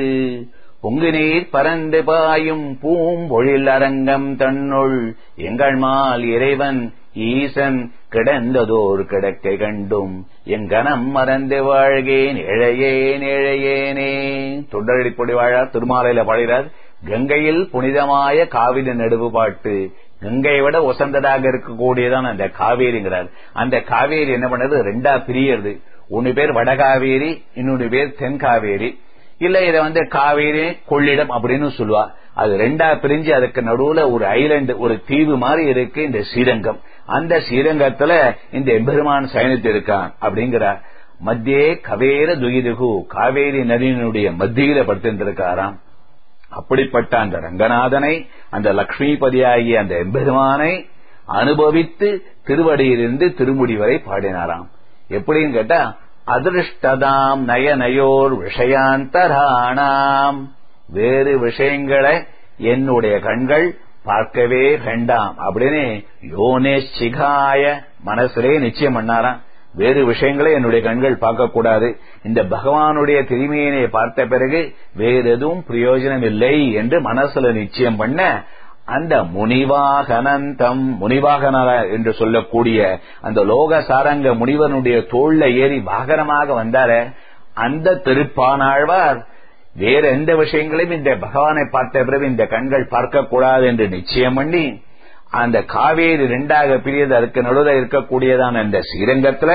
பொங்கு நீர் பரந்து பாயும் பூம்பொழில் அரங்கம் தன்னுள் எங்கள் மால் இறைவன் ஈசன் கிடந்ததோர் கிடக்கை கண்டும் எங்கனம் மறந்து வாழ்கேன் இழையேன் இழையேனே. தொண்டரடிப்பொடி வாழார் திருமாலையில பாடுகிறார். கங்கையில் புனிதமாய காவிரி நடுவு பாட்டு, கங்கை விட உசந்ததாக இருக்கக்கூடியதான் அந்த காவேரிங்கிறார். அந்த காவேரி என்ன பண்ணது, ரெண்டா பிரியறது. ஒன்னு பேர் வடகாவேரி, இன்னொன்னு பேர் தென்காவேரி. இல்ல இத வந்து காவேரி கொள்ளிடம் அப்படின்னு சொல்லுவா. அது ரெண்டா பிரிஞ்சு அதுக்கு நடுவுல ஒரு ஐலண்ட், ஒரு தீவு மாதிரி இருக்கு இந்த ஸ்ரீரங்கம். அந்த ஸ்ரீரங்கத்துல இந்த எம்பெருமான் சயனித்து இருக்கான் அப்படிங்கிறார். மத்தியே கவேர துகிதுகு, காவேரி நதியினுடைய மத்தியில படுத்திருக்காராம். அப்படிப்பட்ட அந்த ரங்கநாதனை, அந்த லக்ஷ்மிபதியாகிய அந்த எம்பெருமானை அனுபவித்து திருவடியிலிருந்து திருமுடி வரை பாடினாராம். எப்படின்னு கேட்டா, அதிருஷ்டதாம் நயனயோர் விஷயாந்தராணாம், வேறு விஷயங்களை என்னுடைய கண்கள் பார்க்கவே வேண்டாம் அப்படின்னு யோனேச்சிகாய மனசிலே நிச்சயம் பண்ணாராம். வேறு விஷயங்களை என்னுடைய கண்கள் பார்க்கக்கூடாது, இந்த பகவானுடைய திருமையினை பார்த்த பிறகு வேறு எதுவும் பிரயோஜனம் இல்லை என்று மனசுல நிச்சயம் பண்ண அந்த முனிவாகனந்தம், முனிவாகன என்று சொல்லக்கூடிய அந்த லோக சாரங்க முனிவனுடைய தோள்ல ஏறி வாகனமாக வந்தார அந்த திருப்பானாழ்வார் வேற எந்த விஷயங்களையும் இந்த பகவானை பார்த்த பிறகு இந்த கண்கள் பார்க்கக்கூடாது என்று நிச்சயம் பண்ணி அந்த காவேரி ரெண்டாக பிரியது, அதுக்கு நடுவில் இருக்கக்கூடியதான அந்த ஸ்ரீரங்கத்துல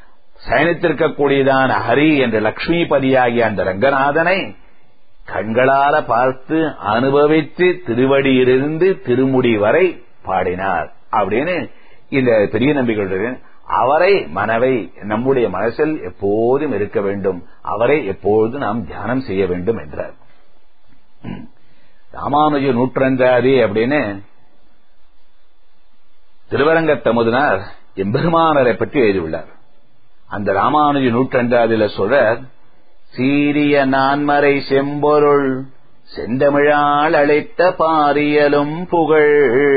சயனித்திருக்கக்கூடியதான ஹரி என்ற லக்ஷ்மிபதியாகிய அந்த ரங்கநாதனை கண்களால பார்த்து அனுபவித்து திருவடியிலிருந்து திருமுடி வரை பாடினார் அப்படின்னு இந்த பெரிய நம்பிக்கை. அவரை மனவை நம்முடைய மனசில் எப்போதும் இருக்க வேண்டும், அவரை எப்போதும் நாம் தியானம் செய்ய வேண்டும் என்றார். ராமானுஜ நூற்றந்தாதி அப்படின்னு திருவரங்கத்தமுதனார் எம்பெருமானரை பற்றி எழுதியுள்ளார். அந்த ராமானுஜ நூற்றந்தாதில சொல்றார், சீரிய நான்மறை செம்பொருள் செந்தமிழால் அழைத்த பாரியலும் புகழ்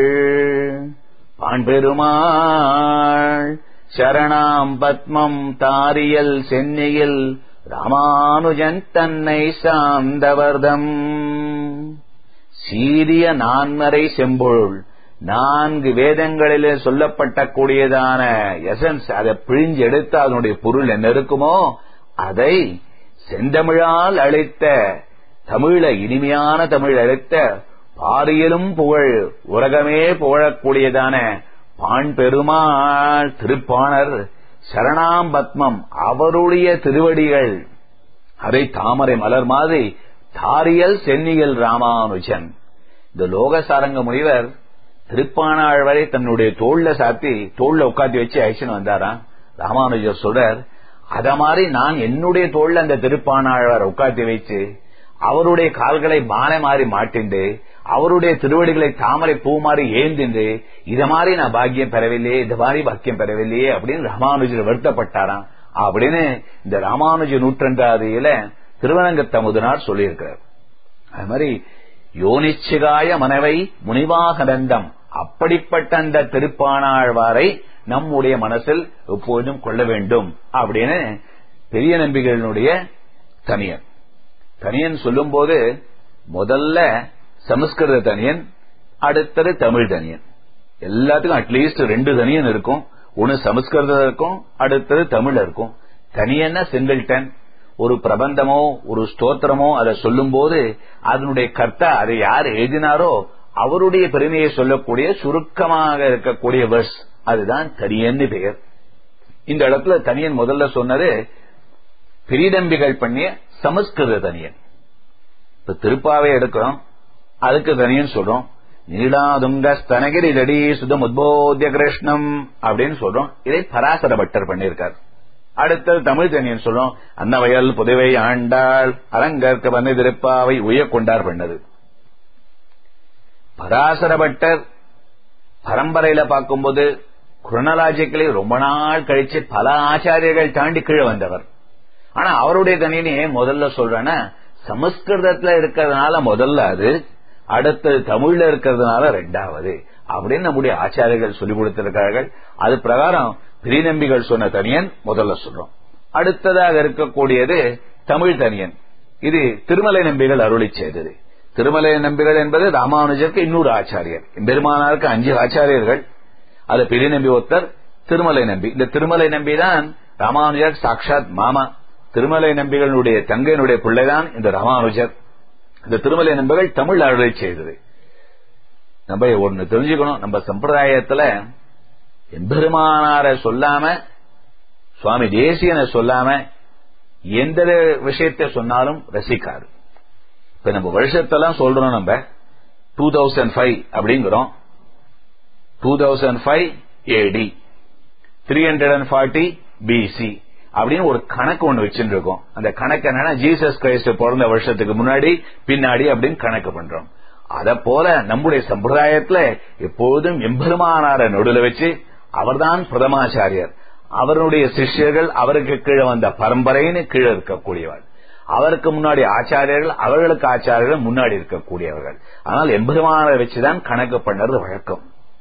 பாண்பெருமாள் சரணாம் பத்மம் தாரியல் சென்னியில் ராமானுஜன் தன்னை சார்ந்தவர்தம். சீரிய நான்மறை செம்பொருள், நான்கு வேதங்களிலே சொல்லப்பட்ட கூடியதான எசன்ஸ், அதை பிழிஞ்சு எடுத்து அதனுடைய பொருள் என்ன இருக்குமோ அதை செந்தமிழால் அளித்த, தமிழ இனிமையான தமிழ் அளித்த, பாரியலும் புகழ் உலகமே புகழக்கூடியதான பாண் பெருமாள் திருப்பாணர் சரணாம்பத்மம் அவருடைய திருவடிகள், அதை தாமரை மலர் மாதிரி தாரியல் சென்னியல் ராமானுஜன். இந்த லோகசாரங்க முனிவர் திருப்பாணாழ்வரை தன்னுடைய தோல்ல சாத்தி தோல்ல உட்காந்து வச்சு ஐசன் வந்தாராம். ராமானுஜர் சொல்றார், அத மாதிரி நான் என்னுடைய தோல்ல அந்த திருப்பாணாழ்வார் உட்காந்து வச்சு அவருடைய கால்களை பானை மாறி மாட்டிண்டு அவருடைய திருவடிகளை தாமரை பூ மாறி ஏந்திண்டு இத மாதிரி நான் பாக்கியம் பெறவில்லையே, இந்த மாதிரி பாக்கியம் பெறவில்லையே அப்படின்னு ராமானுஜர் வருத்தப்பட்டாராம் அப்படின்னு இந்த ராமானுஜ நூற்றண்டாதியில திருவரங்கத்தமுதனார் சொல்லியிருக்கிறார். அது மாதிரி யோனிச்சிகாய மனவை முனிவாகனந்தம், அப்படிப்பட்ட அந்த திருப்பாணாழ்வாரை நம்முடைய மனசில் எப்போதும் கொள்ள வேண்டும் அப்படின்னு பெரிய நம்பிகளினுடைய தனியன். தனியன் சொல்லும் போது முதல்ல சமஸ்கிருத தனியன், அடுத்தது தமிழ் தனியன். எல்லாத்துக்கும் அட்லீஸ்ட் ரெண்டு தனியன் இருக்கும். ஒன்னு சமஸ்கிருதம் இருக்கும், அடுத்தது தமிழ் இருக்கும். தனியன்னா சிங்கிள்டன். ஒரு பிரபந்தமோ ஒரு ஸ்தோத்திரமோ அதை சொல்லும் போது அதனுடைய கர்த்தா, அதை யார் எழுதினாரோ அவருடைய பெருமையை சொல்லக்கூடிய சுருக்கமாக இருக்கக்கூடிய வெர்ஸ், அதுதான் தனியன்னு பெயர். இந்த இடத்துல தனியன் முதல்ல சொன்னது பிரிதம்பிகள் பண்ணிய சமஸ்கிருத தனியன். இப்ப திருப்பாவை எடுக்கிறோம், அதுக்கு தனியன் சொல்றோம். நீலாதுங்க ஸ்தனகிரி தடி சுதம் உத்போத்திய கிருஷ்ணம் அப்படின்னு சொல்றோம். இதை பராசர பட்டர் பண்ணியிருக்கார். அடுத்தது தமிழ் தனியன் சொல்றோம். அன்னவயல் புதுவை ஆண்டாள் அரங்கற்க வந்து திருப்பாவை உய கொண்டார் பண்ணது. பராசர பட்டர் பரம்பரையில பார்க்கும்போது குரோனாலஜிக்கலி ரொம்ப நாள் கழிச்சு பல ஆச்சாரியர்கள் தாண்டி கீழே வந்தவர். ஆனா அவருடைய தனியனே முதல்ல சொல்றேன்னா சமஸ்கிருதத்துல இருக்கிறதுனால முதல்ல அது, அடுத்தது தமிழ்ல இருக்கிறதுனால ரெண்டாவது அப்படின்னு நம்முடைய ஆச்சாரியர்கள் சொல்லிக் கொடுத்திருக்கிறார்கள். அது பிரகாரம் பிரிநம்பிகள் சொன்ன தனியன் முதல்ல சொல்றோம். அடுத்ததாக இருக்கக்கூடியது தமிழ் தனியன். இது திருமலை நம்பிகள் அருளி செய்தது. திருமலை நம்பிகள் என்பது ராமானுஜருக்கு இன்னொரு ஆச்சாரியர். பெருமானாருக்கு அஞ்சு ஆச்சாரியர்கள். அது பிரிநம்பி ஒருத்தர், திருமலை நம்பி. இந்த திருமலை நம்பிதான் ராமானுஜர் சாட்சாத் மாமா. திருமலை நம்பிகளுடைய தங்கையினுடைய பிள்ளைதான் இந்த ராமானுஜர். இந்த திருமலை நம்பிகள் தமிழ் அருளை செய்தது. நம்ம ஒண்ணு தெரிஞ்சுக்கணும், நம்ம சம்பிரதாயத்துல எம்பெருமானார சொல்லாம சுவாமி தேசியனை சொல்லாம எந்த விஷயத்தை சொன்னாலும் ரசிக்காரு. இப்ப நம்ம வருஷத்தெல்லாம் சொல்றோம், நம்ம டூ தௌசண்ட் ஃபைவ் அப்படிங்கிறோம். Two thousand five AD three hundred and forty BC அப்படின்னு ஒரு கணக்கு ஒண்ணு வச்சுட்டு இருக்கோம். அந்த கணக்கு என்னன்னா ஜீசஸ் கிரைஸ்ட் பிறந்த வருஷத்துக்கு முன்னாடி பின்னாடி அப்படின்னு கணக்கு பண்றோம். அத போல நம்முடைய சம்பிரதாயத்துல எப்போதும் எம்பெருமானார நடுவில் வச்சு அவர்தான் பிரதமாச்சாரியர், அவருடைய சிஷ்யர்கள் அவருக்கு கீழே வந்த பரம்பரைன்னு கீழே இருக்கக்கூடியவர், அவருக்கு முன்னாடி ஆச்சாரியர்கள் அவர்களுக்கு ஆச்சாரியர்கள் முன்னாடி இருக்கக்கூடியவர்கள். ஆனால் எம்பெருமானாரை வச்சுதான் கணக்கு பண்ணறது வழக்கம்.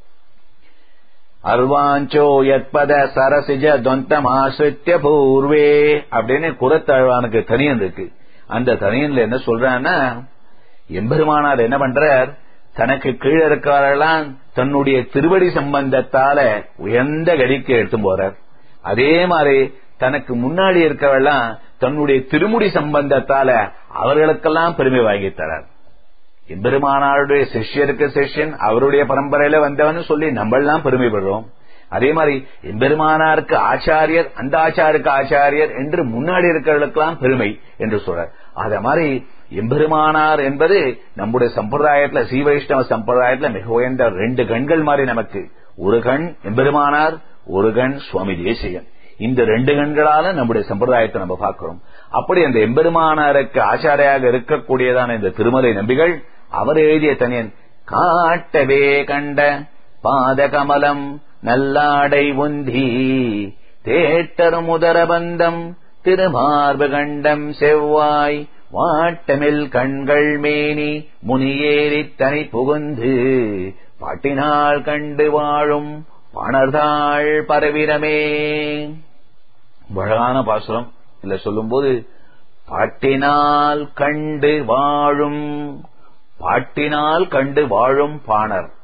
அர்வாஞ்சோ யத்பத சரசிஜ தொந்தம் ஆசிரித்ய பூர்வே அப்படின்னு குரத்தாழ்வானுக்கு தனியன் இருக்கு. அந்த தனியன்ல என்ன சொல்றான்னா, எம்பெருமானார் என்ன பண்றார், தனக்கு கீழே இருக்கிறாரெல்லாம் தன்னுடைய திருவடி சம்பந்தத்தால உயர்ந்த கதிக்கு எடுத்து போறார். அதே மாதிரி தனக்கு முன்னாடி இருக்கிறவெல்லாம் தன்னுடைய திருமுடி சம்பந்தத்தால அவர்களுக்கெல்லாம் பெருமை வாங்கி தரார். எம்பெருமானாருடைய சிஷ்யருக்கு சிஷ்யன், அவருடைய பரம்பரையில வந்தவன் சொல்லி நம்மெல்லாம் பெருமைப்படுறோம். அதே மாதிரி எம்பெருமானாருக்கு ஆச்சாரியர், அந்த ஆச்சாருக்கு ஆச்சாரியர் என்று முன்னாடி இருக்கிறவர்களுக்கெல்லாம் பெருமை என்று சொல்றார். அத மாதிரி எம்பெருமானார் என்பது நம்முடைய சம்பிரதாயத்துல, ஸ்ரீ வைஷ்ணவ சம்பிரதாயத்துல மிக உயர்ந்த ரெண்டு கண்கள் மாதிரி நமக்கு. ஒரு கண் எம்பெருமானார், ஒரு கண் சுவாமி தேசிகன். இந்த ரெண்டு கண்களால நம்முடைய சம்பிரதாயத்தை நம்ம பார்க்கிறோம். அப்படி அந்த எம்பெருமானாருக்கு ஆச்சாரியாக இருக்கக்கூடியதான இந்த திருமலை நம்பிகள் அவர் எழுதிய தனியன் காட்டவே கண்ட பாதகமலம் நல்லாடை உந்தி தேட்டரும் உதரபந்தம் திருமார்பு கண்டம் செவ்வாய் வாட்டமில் கண்கள் மேனி முனியேறி தனி புகுந்து பாட்டினால் கண்டு வாழும் பணர்தாள் பரவிரமே. அழகான பாசுரம். இல்ல சொல்லும் போது பாட்டினால் கண்டு வாழும், பாட்டினால் கண்டு வாழும் பாணர்.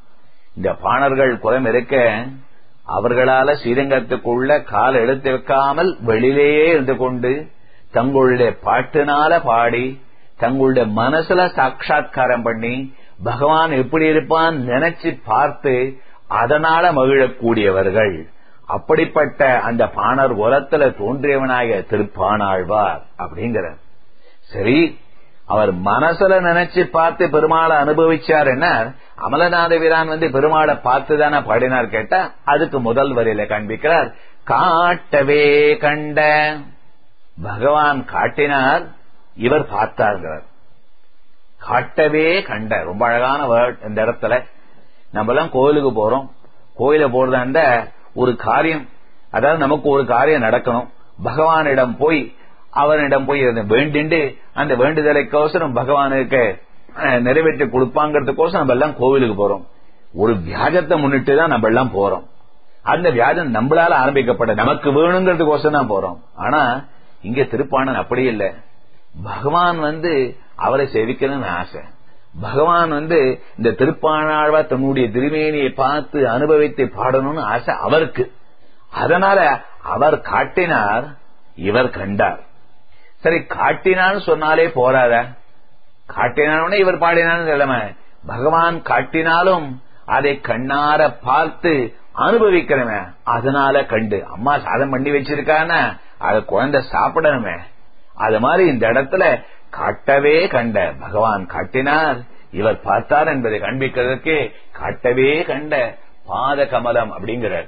இந்த பாணர்கள் குலம் இருக்க அவர்களால ஸ்ரீரங்கத்துக்குள்ள கால் எடுத்து வைக்காமல் வெளியிலேயே இருந்து கொண்டு தங்களுடைய பாட்டுனால பாடி தங்களுடைய மனசுல சாட்சா்காரம் பண்ணி பகவான் எப்படி இருப்பான் நினைச்சு பார்த்து அதனால மகிழக்கூடியவர்கள். அப்படிப்பட்ட அந்த பாணர் குலத்துல தோன்றியவனாக திருப்பாணாழ்வார் அப்படிங்கிற. சரி, அவர் மனசுல நினைச்சு பார்த்து பெருமாளை அனுபவிச்சார். என்ன அமலநாத வீரான் வந்து பெருமாளை பார்த்துதானே பாடினார் கேட்டா அதுக்கு முதல் வரியில காண்பிக்கிறார். காட்டவே கண்ட பகவான் காட்டினார், இவர் பார்த்தார்கிறார். காட்டவே கண்ட ரொம்ப அழகான வேர்ட். இந்த இடத்துல நம்ம எல்லாம் கோயிலுக்கு போறோம். கோயில போறதாண்ட ஒரு காரியம், அதாவது நமக்கு ஒரு காரியம் நடக்கணும். பகவானிடம் போய் அவனிடம் போய் வேண்டிண்டு அந்த வேண்டுதலைக்கோசரம் பகவானுக்கு நிறைவேற்றி கொடுப்பாங்கிறதுக்கோசரம் நம்ம எல்லாம் கோவிலுக்கு போறோம். ஒரு வியாஜத்தை முன்னிட்டு தான் நம்ம எல்லாம் போறோம். அந்த வியாஜம் நம்மளால ஆரம்பிக்கப்பட்ட நமக்கு வேணுங்கிறதுக்கோசரம் தான் போறோம். ஆனா இங்க திருப்பாணன் அப்படி இல்லை. பகவான் வந்து அவரை சேவிக்கணும்னு ஆசை. பகவான் வந்து இந்த திருப்பாணாழ்வா தன்னுடைய திருமேனியை பார்த்து அனுபவித்து பாடணும்னு ஆசை அவருக்கு. அதனால அவர் காட்டினார், இவர் கண்டார். சரி, காட்டினான்னு சொன்னாலே போராத, காட்டினானே இவர் பாடினான்னு சொல்லாம பகவான் காட்டினாலும் அதை கண்ணார பார்த்து அனுபவிக்கிறமே, அதனால கண்டு. அம்மா சாதம் பண்ணி வச்சிருக்கான அத குழந்தை சாப்பிடணுமே, அது மாதிரி இந்த இடத்துல காட்டவே கண்ட பகவான் காட்டினார், இவர் பார்த்தார் என்பதை காண்பிக்கிறதுக்கு காட்டவே கண்ட பாத கமலம் அப்படிங்கிறார்.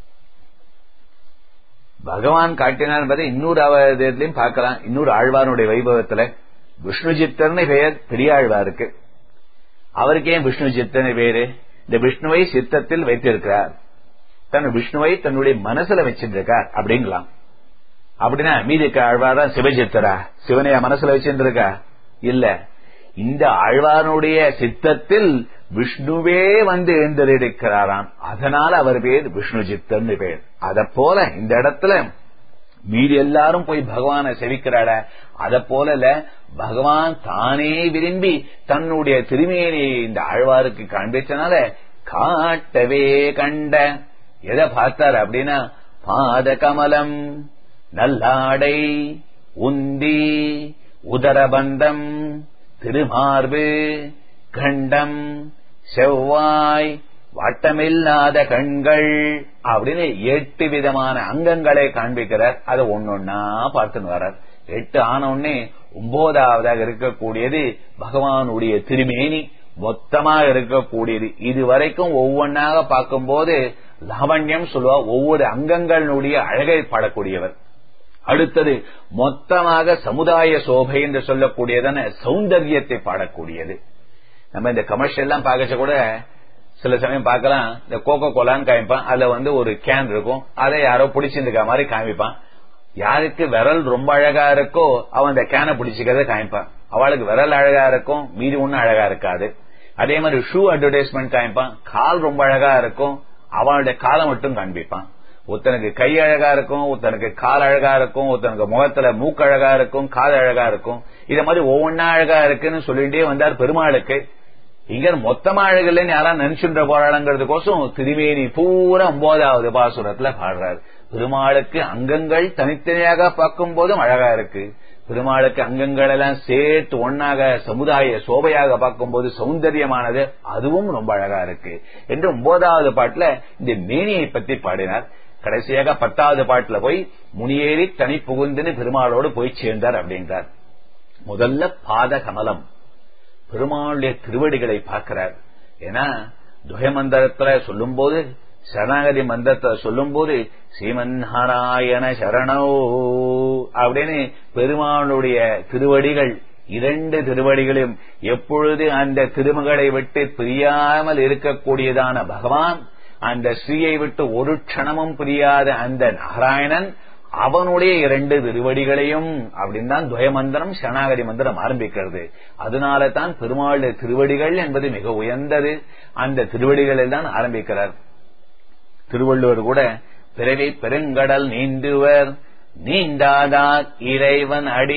பகவான் காட்டினார் என்பதை இன்னொரு அவதத்திலையும் பார்க்கலாம். இன்னொரு ஆழ்வாருடைய வைபவத்துல விஷ்ணு சித்தர்னு பெயர் பெரியாழ்வாருக்கு. அவருக்கு ஏன் விஷ்ணு சித்தர்னு பேரு? இந்த விஷ்ணுவை சித்தத்தில் வைத்திருக்கிறார், தன் விஷ்ணுவை தன்னுடைய மனசுல வச்சிருக்கார் அப்படிங்கலாம். அப்படின்னா மீதி ஆழ்வாரா சிவசித்தரா? சிவனையா மனசுல வச்சிருக்கா? இல்ல, இந்த ஆழ்வாருடைய சித்தத்தில் விஷ்ணுவே வந்து எழுந்திருக்கிறாராம். அதனால அவர் பேர் விஷ்ணு சித்தர்னு பேர். அத போல இந்த இடத்துல மீதி எல்லாரும் போய் பகவானை செவிக்கிறாட, அத போல பகவான் தானே விரும்பி தன்னுடைய திருமேனியை இந்த ஆழ்வாருக்கு காண்பிச்சனால காட்டவே கண்ட. எதை பார்த்தார் அப்படின்னா பாத கமலம், நல்லாடை, உந்தி, உதரபந்தம், திருமார்பு, கண்டம், செவ்வாய், வட்டமில்லாத கண்கள் அப்படின்னு எட்டு விதமான அங்கங்களை காண்பிக்கிறார். அதை ஒன்னொன்னா பார்த்துன்னு வர்றார். எட்டு ஆன உடனே ஒன்பதாவதாக இருக்கக்கூடியது பகவானுடைய திருமேனி மொத்தமாக இருக்கக்கூடியது. இதுவரைக்கும் ஒவ்வொன்னாக பார்க்கும்போது லாவண்யம் சொல்லுவா, ஒவ்வொரு அங்கங்களுடைய அழகை பாடக்கூடியவர். அடுத்தது மொத்தமாக சமுதாய சோபை என்று சொல்லக்கூடியதான சௌந்தர்யத்தை பாடக்கூடியது. நம்ம இந்த கமர்ஷியல் எல்லாம் பார்க்க கூட சில சமயம் பார்க்கலாம். இந்த கோகோ கோலான்னு காமிப்பான், அதுல வந்து ஒரு கேன் இருக்கும், அதை யாரோ பிடிச்சிருக்க மாதிரி காமிப்பான். யாருக்கு விரல் ரொம்ப அழகா இருக்கோ அவன் அந்த கேனை பிடிச்சிக்கிறத காமிப்பான். அவளுக்கு விரல் அழகா இருக்கும், மீதி ஒன்னும் அழகா இருக்காது. அதே மாதிரி ஷூ அட்வர்டைஸ்மெண்ட் காமிப்பான், கால் ரொம்ப அழகா இருக்கும், அவனுடைய காலை மட்டும் காண்பிப்பான். ஒருத்தனுக்கு கை அழகா இருக்கும், ஒருத்தனுக்கு கால் அழகா இருக்கும், ஒருத்தனுக்கு முகத்துல மூக்கு அழகா இருக்கும், கால் அழகா இருக்கும். இத மாதிரி ஒவ்வொன்னா அழகா இருக்குன்னு சொல்லிட்டே வந்தார் பெருமாளுக்கு. இங்க மொத்தமா அழகில்லைன்னு யாரா நினைச்சுன்ற போராளங்கிறதுக்கோசம் திருமேனி பூரா ஒன்பதாவது பாசுரத்துல பாடுறாரு. பெருமாளுக்கு அங்கங்கள் தனித்தனியாக பார்க்கும் போதும் அழகா இருக்கு, பெருமாளுக்கு அங்கங்கள் எல்லாம் சேர்த்து ஒன்னாக சமுதாய சோபையாக பார்க்கும்போது சௌந்தரியமானது, அதுவும் ரொம்ப அழகா இருக்கு என்று ஒன்பதாவது பாட்டுல இந்த மேனியை பத்தி பாடினார். கடைசியாக பத்தாவது பாட்டுல போய் முனியேறி தனி புகுந்துன்னு பெருமாளோடு போய் சேர்ந்தார் அப்படின்றார். முதல்ல பாத கமலம், பெருமாளுடைய திருவடிகளை பார்க்கிறார். ஏன்னா துய மந்திரத்துல சொல்லும் போது, சரணாகதி மந்திரத்தை சொல்லும் போது ஸ்ரீமன்னாராயண சரணோ அப்படின்னு பெருமாளுடைய திருவடிகள், இரண்டு திருவடிகளும் எப்பொழுது அந்த திருமகளை விட்டு பிரியாமல் இருக்கக்கூடியதான பகவான், அந்த ஸ்ரீயை விட்டு ஒரு க்ஷணமும் பிரியாத அந்த நாராயணன், அவனுடைய இரண்டு திருவடிகளையும் அப்படின்னு தான் துய மந்திரம் சரணாகதி மந்திரம் ஆரம்பிக்கிறது. அதனால தான் பெருமாளுடைய திருவடிகள் என்பது மிக உயர்ந்தது. அந்த திருவடிகளில் தான் ஆரம்பிக்கிறார். திருவள்ளுவர் கூட பிறவி பெருங்கடல் நீந்துவர் நீண்டாதார் இறைவன் அடி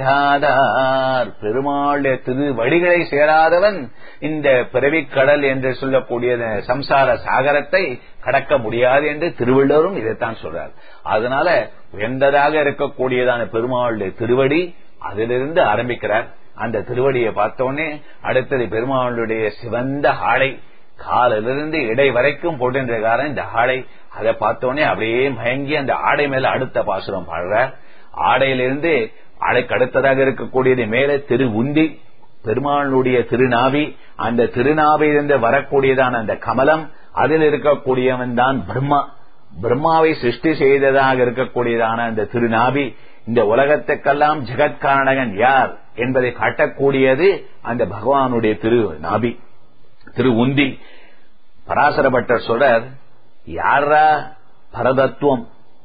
சேராதார். பெருமாளுடைய திருவடிகளை சேராதவன் இந்த பிறவிக்கடல் என்று சொல்லக்கூடிய சம்சார சாகரத்தை கடக்க முடியாது என்று திருவள்ளுவரும் இதைத்தான் சொல்றார். அதனால உயர்ந்ததாக இருக்கக்கூடியதான பெருமாளுடைய திருவடி, அதிலிருந்து ஆரம்பிக்கிறார். அந்த திருவடியை பார்த்தோன்னே அடுத்தது பெருமாளுடைய சிவந்த ஆடை, காலிலிருந்து இடை வரைக்கும் போட்டிருக்கார இந்த ஆடை. அதை பார்த்தோன்னே அப்படியே மயங்கி அந்த ஆடை மேல அடுத்த பாசுரம் பாடுறார். ஆடையிலிருந்து ஆடைக்கு அடுத்ததாக இருக்கக்கூடியது மேல திரு உந்தி, பெருமாளுடைய திருநாவி. அந்த திருநாவிலிருந்து வரக்கூடியதான அந்த கமலம், அதில் இருக்கக்கூடியவன் தான் பிரம்மா. பிரம்மாவை சிருஷ்டி செய்ததாக இருக்கக்கூடியதான அந்த திருநாவி. இந்த உலகத்துக்கெல்லாம் ஜெகத்காரணகன் யார் என்பதை காட்டக்கூடியது அந்த பகவானுடைய திரு நாபி, திரு உந்தி. பராசரப்பட்டர் சொல்றார், யாரா பரதத்துவம்,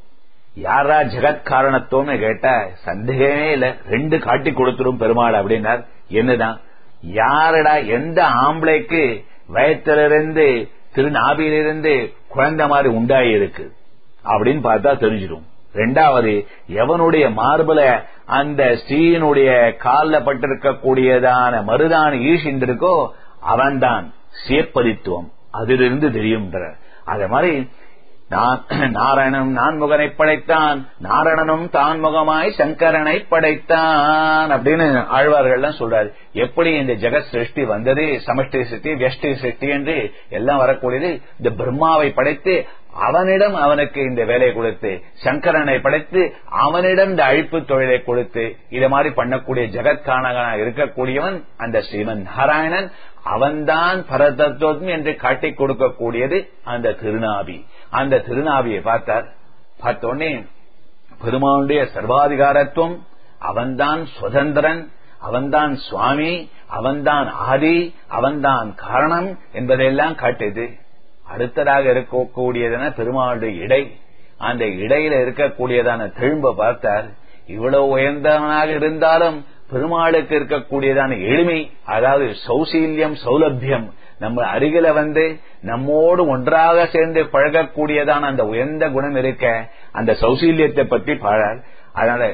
யாரா ஜெகத் காரணத்துவம்னு கேட்ட சந்தேகமே இல்ல, ரெண்டு காட்டி கொடுத்துரும் பெருமாள் அப்படின்னார். என்னதான், யாரடா எந்த ஆம்பளைக்கு வயத்திலிருந்து திருநாபியிலிருந்து குழந்தை மாதிரி உண்டாயி இருக்கு அப்படின்னு பார்த்தா தெரிஞ்சிடும். ரெண்டாவது, எவனுடைய மார்புல அந்த ஸ்ரீனுடைய காலில் பட்டிருக்கக்கூடியதான மருதான ஈஷின் இருக்கோ அவன்தான் சேப்பதித்துவம், அதிலிருந்து தெரியும். அதே மாதிரி நாராயணனும் நான்முகனை படைத்தான், நாராயணனும் தான்முகமாய் சங்கரனை படைத்தான் அப்படின்னு ஆழ்வார்கள் சொல்றாரு. எப்படி இந்த ஜெகத் சிருஷ்டி வந்தது, சமஷ்டி சிருஷ்டி வியஷ்டி சிருஷ்டி என்று எல்லாம் வரக்கூடியது இந்த பிரம்மாவை படைத்து அவனிடம் அவனுக்கு இந்த வேலையை கொடுத்து, சங்கரனை படைத்து அவனிடம் இந்த அழிப்பு தொழிலை கொடுத்து, இத மாதிரி பண்ணக்கூடிய ஜெகத்காரணகனாக இருக்கக்கூடியவன் அந்த ஸ்ரீமன் நாராயணன். அவன்தான் பரதத்துவம் என்று காட்டிக் கொடுக்கக்கூடியது அந்த திருநாபி. அந்த திருநாபியை பார்த்தார். பார்த்தோன்னே பெருமானுடைய சர்வாதிகாரத்துவம், அவன்தான் சுதந்திரன், அவன்தான் சுவாமி, அவன்தான் ஆதி, அவன்தான் காரணம் என்பதையெல்லாம் காட்டுது. அடுத்ததாக இருக்கக்கூடியதான பெருமாளுடைய இடை, அந்த இடையில இருக்கக்கூடியதான தெழும்ப பார்த்தார். இவ்வளவு உயர்ந்தவனாக இருந்தாலும் பெருமாளுக்கு இருக்கக்கூடியதான எளிமை, அதாவது சௌசீல்யம் சௌலபியம், நம்ம அருகில வந்து நம்மோடு ஒன்றாக சேர்ந்து பழகக்கூடியதான அந்த உயர்ந்த குணம் இருக்க, அந்த சௌசீல்யத்தை பற்றி பாடார். அதனால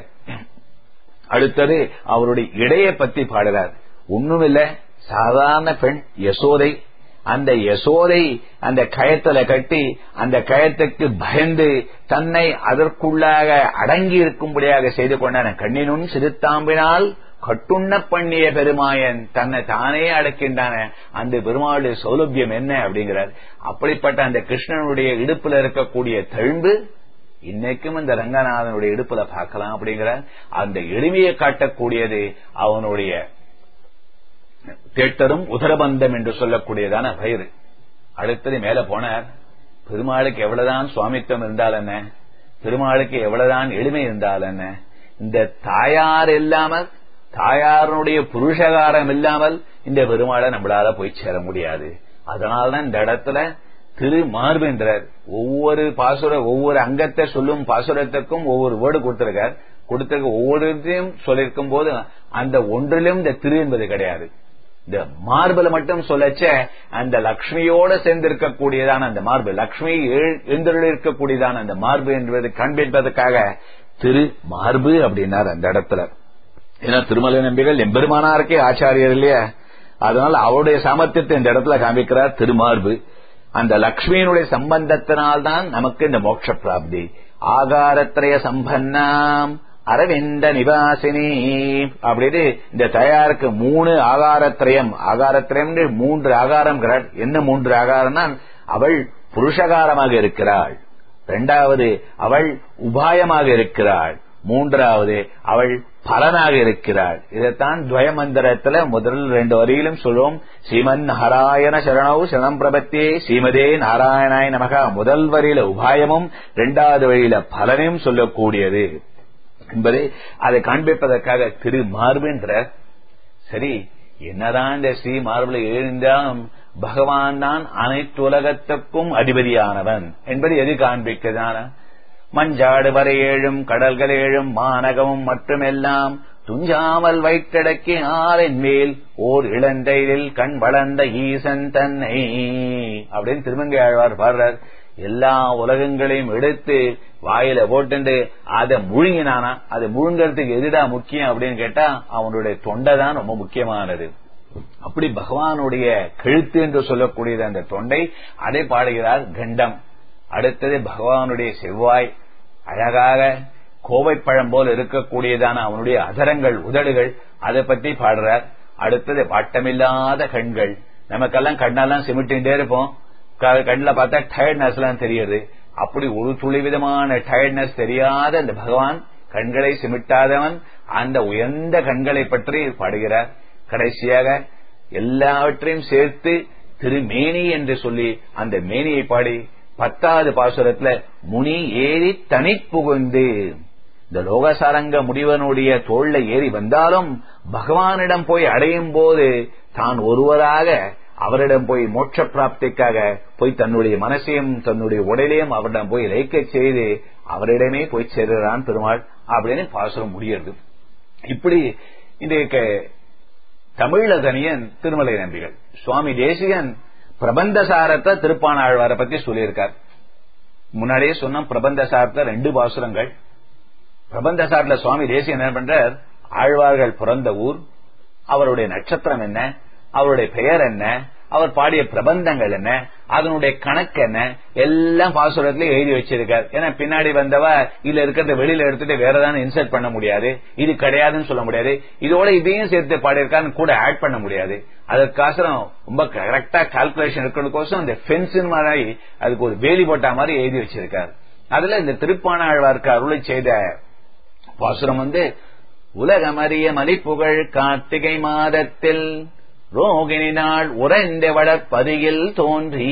அடுத்தது அவருடைய இடையை பற்றி பாடுறார். ஒண்ணுமில்ல, சாதாரண பெண் யசோதை. அந்த யசோதை அந்த கயத்துல கட்டி அந்த கயத்துக்கு பயந்து தன்னை அதற்குள்ளாக அடங்கி இருக்கும்படியாக செய்து கொண்டான கண்ணினும் சிறுத்தாம்பினால் கட்டுண்ண பண்ணிய பெருமாயன் தன்னை தானே அடக்கின்றான அந்த பெருமாளுடைய சௌலபியம் என்ன அப்படிங்கிறார். அப்படிப்பட்ட அந்த கிருஷ்ணனுடைய இடுப்புல இருக்கக்கூடிய தழும்பு இன்னைக்கும் இந்த ரங்கநாதனுடைய இடுப்புல பார்க்கலாம் அப்படிங்கிறார். அந்த எளிமையை காட்டக்கூடியது அவனுடைய தேட்டரும் உதரபந்தம் என்று சொல்லக்கூடியதான பயிர். அடுத்தது மேல போனார். பெருமாளுக்கு எவ்வளவுதான் சுவாமித்துவம் இருந்தால் என்ன, பெருமாளுக்கு எவ்வளவுதான் எளிமை இருந்தால் என்ன, இந்த தாயார் இல்லாமல், தாயாருடைய புருஷகாரம் இல்லாமல் இந்த பெருமாளை நம்மளால போய் சேர முடியாது. அதனால்தான் இந்த இடத்துல திரு மார்பென்றார். ஒவ்வொரு பாசுர ஒவ்வொரு அங்கத்தை சொல்லும் பாசுரத்துக்கும் ஒவ்வொரு வேர்டு கொடுத்திருக்கார். கொடுத்திருக்க ஒவ்வொருத்தையும் சொல்லிருக்கும் போது அந்த ஒன்றிலும் இந்த திரு என்பது கிடையாது. இந்த மார்பில் மட்டும் சொல்லச்ச அந்த லக்ஷ்மியோட சேர்ந்து இருக்கக்கூடியதான அந்த மார்பு, லக்ஷ்மி எழுந்தருள் இருக்கக்கூடியதான அந்த மார்பு என்பது காண்பிப்பதற்காக திரு மார்பு அப்படின்னார் அந்த இடத்துல. ஏன்னா திருமலை நம்பிகள் எம்பெருமானாருக்கே ஆச்சாரியர் இல்லையா, அதனால அவருடைய சாமர்த்தியத்தை இந்த இடத்துல காண்பிக்கிறார் திருமார்பு. அந்த லக்ஷ்மியினுடைய சம்பந்தத்தினால்தான் நமக்கு இந்த மோட்ச பிராப்தி. ஆகாரத்திரய சம்பன்னாம் அரவிந்த நிவாசினி அப்படின்னு இந்த தயாருக்கு மூணு ஆகாரத்திரயம், ஆகாரத்திரயம் மூன்று ஆகாரம். என்ன மூன்று ஆகாரம்னா, அவள் புருஷகாரமாக இருக்கிறாள், இரண்டாவது அவள் உபாயமாக இருக்கிறாள், மூன்றாவது அவள் பலனாக இருக்கிறாள். இதைத்தான் துவயமந்திரத்துல முதல் ரெண்டு வரியிலும் சொல்லுவோம். ஸ்ரீமன் நாராயண சரணௌ சரணம் பிரபத்தியே ஸ்ரீமதே நாராயணாய நமகா. முதல் வரியில உபாயமும் இரண்டாவது வரியில பலனையும் சொல்லக்கூடியது என்பதை அதை காண்பிப்பதற்காக திரு மார்பென்ற. சரி, என்னதான் இந்த ஸ்ரீ மார்பில் எழுந்தாலும் பகவான் தான் அனைத்து உலகத்துக்கும் அதிபதியானவன் என்பது எது காண்பிக்கதான. மஞ்சாடு வரை ஏழும் கடல்கள் ஏழும் மாநகமும் மட்டுமெல்லாம் துஞ்சாமல் வைத்தடக்கி ஆறின் மேல் ஓர் இளந்தையில் கண் வளர்ந்த ஈசன் தன்னை அப்படின்னு திருமங்கை ஆழ்வார் பாடுறார். எல்லா உலகங்களையும் எடுத்து வாயில போட்டு அதை முழுங்கினானா. அதை முழுங்கறதுக்கு எதுடா முக்கியம் அப்படின்னு கேட்டா அவனுடைய தொண்டை தான் ரொம்ப முக்கியமானது. அப்படி பகவானுடைய கழுத்து என்று சொல்லக்கூடியது அந்த தொண்டை, அதை பாடுகிறார் கண்டம். அடுத்தது பகவானுடைய செவ்வாய், அழகாக கோவைப்பழம் போல் இருக்கக்கூடியதான அவனுடைய அதரங்கள், உதடுகள், அதை பற்றி பாடுறார். அடுத்தது வாட்டமில்லாத கண்கள். நமக்கெல்லாம் கண்ணெல்லாம் சிமிட்டின்டே இருப்போம், கண்ணில் பார்த்தா டயர்ட்னஸ் எல்லாம் தெரியுது. அப்படி ஒரு துளி விதமான டயர்ட்னஸ் தெரியாத அந்த பகவான், கண்களை சிமிட்டாதவன், அந்த உயர்ந்த கண்களை பற்றி பாடுகிறார். கடைசியாக எல்லாவற்றையும் சேர்த்து திருமேனி என்று சொல்லி அந்த மேனியை பாடி பத்தாவது பாசுரத்துல முனி ஏறி தனி புகுந்து, இந்த லோகசாரங்க முடிவனுடைய தோல்ல ஏறி வந்தாலும் பகவானிடம் போய் அடையும் போது தான் ஒருவராக அவரிடம் போய் மோட்ச பிராப்திக்காக போய் தன்னுடைய மனசையும் தன்னுடைய உடலையும் அவரிடம் போய் இழைக்க செய்து அவரிடமே போய் சேர்கிறான் பெருமாள் அப்படின்னு பாசுரம் முடிகிறது. இப்படி இன்றைக்கு தமிழதனியன் திருமலை நம்பிகள் சுவாமி தேசிகன் பிரபந்தசாரத்தை திருப்பாணாழ்வாரை பத்தி சொல்லியிருக்கார். முன்னாடியே சொன்ன பிரபந்தசாரத்தை ரெண்டு பாசுரங்கள். பிரபந்தசாரத்துல சுவாமி தேசிகன் என்ன பண்றார், ஆழ்வார்கள் பிறந்த ஊர், அவருடைய நட்சத்திரம் என்ன, அவருடைய பெயர் என்ன, அவர் பாடிய பிரபந்தங்கள் என்ன, அதனுடைய கணக்கு என்ன, எல்லாம் பாசுரத்திலே எழுதி வச்சிருக்கார். ஏன்னா பின்னாடி வந்தவ இதுல இருக்கிறத வெளியில எடுத்துட்டு வேற ஏதாவது இன்சர்ட் பண்ண முடியாது, இது கிடையாதுன்னு சொல்ல முடியாது, இதோட இதையும் சேர்த்து பாடியிருக்காருன்னு கூட ஆட் பண்ண முடியாது. அதற்காசரம் ரொம்ப கரெக்டா கால்குலேஷன் இருக்கிறதுக்கோசம் இந்த பென்சில் மாதிரி அதுக்கு ஒரு வேலி போட்டா மாதிரி எழுதி வச்சிருக்கார். அதுல இந்த திருப்பாணாழ்வார்க்கு அருளை செய்த பாசுரம் வந்து உலகமறிய மலிப்புகழ் கார்த்திகை மாதத்தில் ரோகிணி நாள் உறைந்த வளர்ப்பதியில் தோன்றி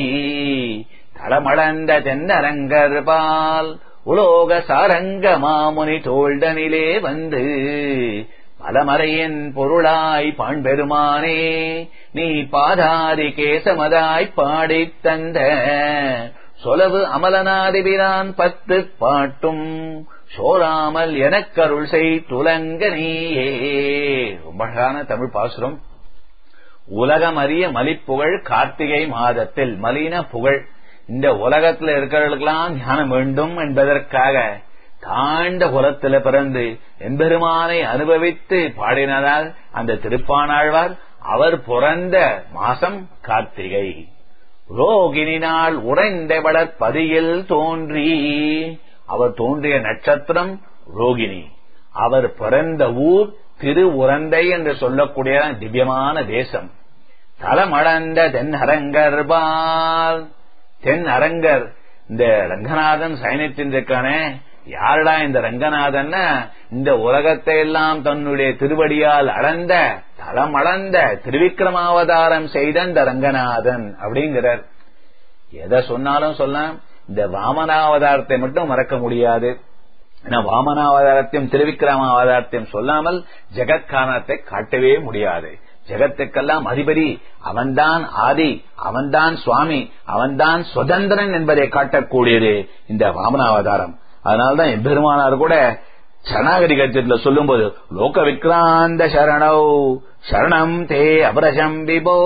தளமளந்த தென்னரங்கர்பால் உலோக சாரங்க மாமுனி தோள்டனிலே வந்து பலமறையின் பொருளாய் பாண்பெருமானே நீ பாதாதி கேசமதாய் பாடித் தந்த சொலவு அமலநாதிபிரான் பத்து பாட்டும் சோராமல் எனக்கருள் செய் துலங்க நீயே. ரொம்ப அழகான தமிழ் பாசுரம். உலகம் அறிய மலிப்புகழ் கார்த்திகை மாதத்தில், மலின புகழ், இந்த உலகத்தில் இருக்கிறவர்களுக்கெல்லாம் ஞானம் வேண்டும் என்பதற்காக தாண்ட குலத்தில பிறந்து எம்பெருமானை அனுபவித்து பாடினதால் அந்த திருப்பாணாழ்வார் அவர் பிறந்த மாசம் கார்த்திகை. ரோகிணி நாள் உறைந்த வளர்ப்பதியில் தோன்றி, அவர் தோன்றிய நட்சத்திரம் ரோகிணி, அவர் பிறந்த ஊர் திரு உரந்தை என்று சொல்லக்கூடிய திவ்யமான தேசம். தலமளந்த தென் அரங்கர்பால், தென் அரங்கர் இந்த ரங்கநாதன் சைனியத்தின் இருக்கானே, யாருடா இந்த ரங்கநாதன், இந்த உலகத்தை எல்லாம் தன்னுடைய திருவடியால் அளந்த தலமளந்த திருவிக்கிரமாவதாரம் செய்த இந்த ரங்கநாதன் அப்படிங்கிறார். எதை சொன்னாலும் சொல்லலாம், இந்த வாமனாவதாரத்தை மட்டும் மறக்க முடியாது. வாமனாவதாரத்தையும் திருவிக்கிரமாவதாரத்தையும் சொல்லாமல் ஜெகத்காரணத்தை காட்டவே முடியாது. ஜெகத்துக்கெல்லாம் அதிபதி அவன்தான், ஆதி அவன்தான், சுவாமி அவன்தான், சுதந்திரன் என்பதை காட்டக்கூடியது இந்த வாமனாவதாரம். அதனால்தான் எம்பெருமானார் கூட சரணாகதி கட்சத்துல சொல்லும் போது லோக விக்ராந்த சரணௌ சரணம் தே அபரசம் விபோ,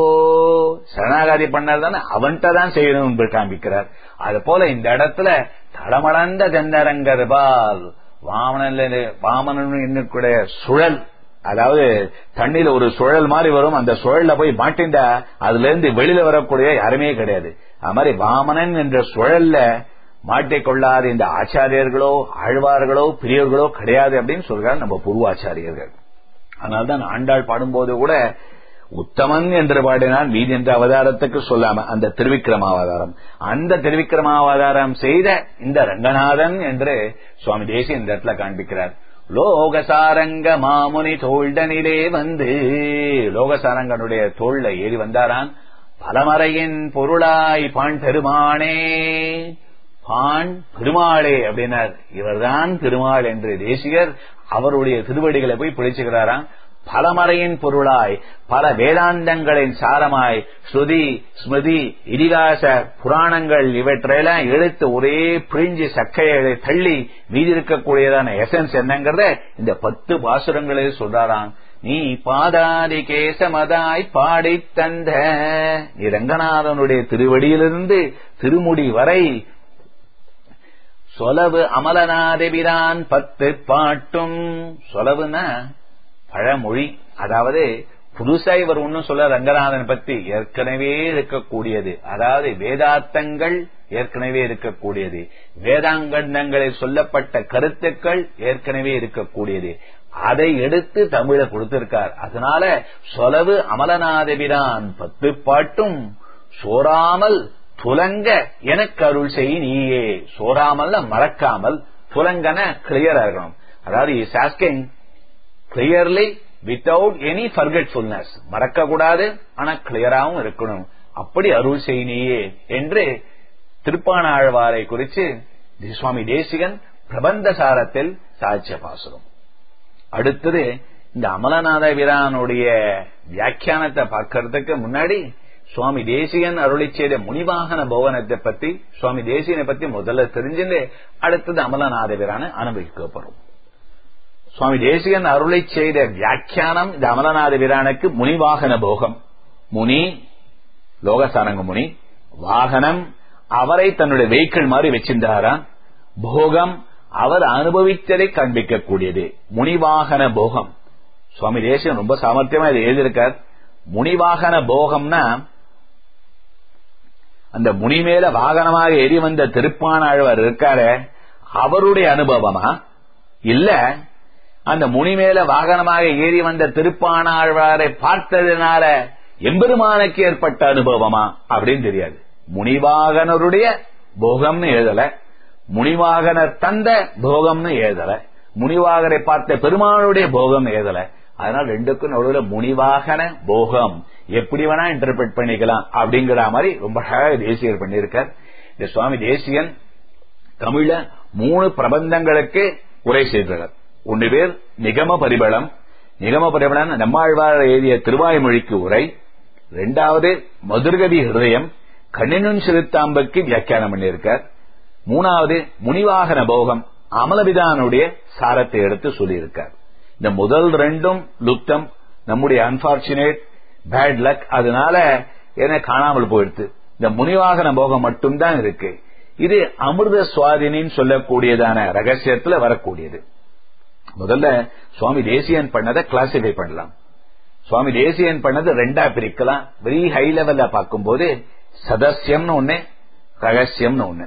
சரணாகதி பண்ணாதானே அவன்கிட்ட தான் செய்யணும் என்று காண்பிக்கிறார். அது போல இந்த இடத்துல தடமளந்த தென்னரங்கர்பால், வாமனன் வாமனன் என்னுடைய சுழல், அதாவது தண்ணியில ஒரு சுழல் மாதிரி வரும், அந்த சுழல்ல போய் மாட்டிண்டா அதுல இருந்து வெளியில வரக்கூடிய யாருமே கிடையாது. அது மாதிரி வாமனன் என்ற சுழல்ல மாட்டிக்கொள்ளாத இந்த ஆச்சாரியர்களோ ஆழ்வார்களோ பெரியவர்களோ கிடையாது அப்படின்னு சொல்றார் நம்ம பூர்வாச்சாரியர்கள். அதனால்தான் ஆண்டாள் பாடும்போது கூட உத்தமன் என்று பாடினான் மீதி என்ற அவதாரத்துக்கு சொல்லாம அந்த திருவிக்கிரமாவதாரம், அந்த திருவிக்கிரமாவதாரம் செய்த இந்த ரங்கநாதன் என்று சுவாமி தேசிகன் இந்த இடத்துல காண்பிக்கிறார். லோகசாரங்க மாமுனி தோள்டனிலே வந்து, லோகசாரங்கனுடைய தோள்ல ஏறி வந்தாரான். பலமறையின் பொருளாய் பாண் பெருமானே, பாண் பெருமாளே அப்படின்னார். இவர்தான் திருமால் என்று தேசிகர் அவருடைய திருவடிகளை போய் பிடிச்சுக்கிறாராம். பலமறையின் பொருளாய், பல வேதாந்தங்களின் சாரமாய், ஸ்ருதி ஸ்மிருதி இதிகாச புராணங்கள் இவற்றையெல்லாம் எடுத்து ஒரே பிழிஞ்சு சக்கையை தள்ளி மீதி இருக்கக்கூடியதான எசன்ஸ் என்னங்கிறத இந்த பத்து பாசுரங்களில் சொல்றாராம். நீ பாதாதி கேசமதாய் பாடி தந்த, நீ ரங்கநாதனுடைய திருவடியிலிருந்து திருமுடி வரை சொலவு அமலநாதபிரான் பத்து பாட்டும். சொலவுன்னா பழமொழி, அதாவது புதுசா இவர் ஒன்னும் சொல்ல ரங்கநாதன் பத்தி ஏற்கனவே இருக்கக்கூடியது, அதாவது வேதாந்தங்கள் ஏற்கனவே இருக்கக்கூடியது, வேதாங்கண்டங்களில் சொல்லப்பட்ட கருத்துக்கள் ஏற்கனவே இருக்கக்கூடியது, அதை எடுத்து தமிழ கொடுத்திருக்கார். அதனால சொலவு அமலநாதபிரான் பத்து பாட்டும் சோராமல் துலங்க எனக்கு அருள் செய் நீயே. சோராமல் மறக்காமல், துலங்கன கிளியரா இருக்கணும். அதாவது is asking clearly without any forgetfulness, மறக்க கூடாது ஆனா கிளியராகவும் இருக்கணும். அப்படி அருள் செய் நீயே என்று திருப்பாணாழ்வாரை குறித்து சுவாமி தேசிகன் பிரபந்த சாரத்தில் சாட்சிய பாசுரம். அடுத்தது இந்த அமலநாத வீரானுடைய வியாக்கியானத்தை பார்க்கறதுக்கு முன்னாடி சுவாமி தேசிகன் அருளி செய்த முனிவாகன போகனத்தை பத்தி, சுவாமி தேசிகனை பத்தி முதல்ல தெரிஞ்சுட்டு அடுத்தது அமலநாத வீரான அனுபவிக்க போறோம். சுவாமி தேசிகன் அருளை செய்த வியாக்கியானம் இந்த அமலநாத வீரானுக்கு முனிவாகன போகம். முனி லோகசாரங்க முனி, வாகனம் அவரை தன்னுடைய வெஹிக்கிள் மாதிரி வச்சிருந்தாராம், போகம் அவர் அனுபவித்ததை காண்பிக்கக்கூடியது. முனிவாகன போகம் சுவாமி தேசிகன் ரொம்ப சாமர்த்தியமா இதை எழுதியிருக்கார். முனிவாகன போகம்னா அந்த முனி மேல வாகனமாக ஏறி வந்த திருப்பாணாழ்வார் இருக்காரு, அவருடைய அனுபவமா இல்ல அந்த முனி மேல வாகனமாக ஏறி வந்த திருப்பாணாழ்வாரை பார்த்ததுனால எம்பெருமானுக்கு ஏற்பட்ட அனுபவமா அப்படின்னு தெரியாது. முனிவாகனருடைய போகம்னு எழுதல, முனிவாகனர் தந்த போகம்னு எழுதல, முனிவாகரை பார்த்த பெருமானுடைய போகம் எழுதல. அதனால ரெண்டுக்கும் நடுவில் முனிவாகன போகம் எப்படி வேணா இன்டர்பிரட் பண்ணிக்கலாம் அப்படிங்கிற மாதிரி ரொம்ப தேசியர் பண்ணியிருக்கார். இந்த சுவாமி தேசியன் தமிழ மூணு பிரபந்தங்களுக்கு உரை செய்தார். ஒன்று பேர் நிகம பரிபலம், நிகம பரிபலம் நம்மாழ்வார் எழுதிய திருவாய்மொழிக்கு உரை. இரண்டாவது மதுர்கதி ஹிருதயம் கண்ணினும் சிறுத்தாம்புக்கு வியாக்கியானம் பண்ணியிருக்கார். மூணாவது முனிவாகன போகம் அமலபிதானுடைய சாரத்தை எடுத்து சொல்லியிருக்கார். இந்த முதல் ரெண்டும் லுப்தம், நம்முடைய அன்பார்ச்சுனேட் பேட் லக், அதனால என்ன காணாமல் போயிடுது. இந்த முனிவாகன போகம் மட்டும்தான் இருக்கு. இது அமிர்த சுவாதினின்னு சொல்லக்கூடியதான ரகசியத்துல வரக்கூடியது. முதல்ல சுவாமி தேசியன் பண்ணதை கிளாசிஃபை பண்ணலாம். சுவாமி தேசியன் பண்ணது ரெண்டா பிரிக்கலாம். வெரி ஹை லெவல்ல பார்க்கும்போது சதஸ்யம்னு ஒண்ணு, ரகசியம்னு ஒண்ணு.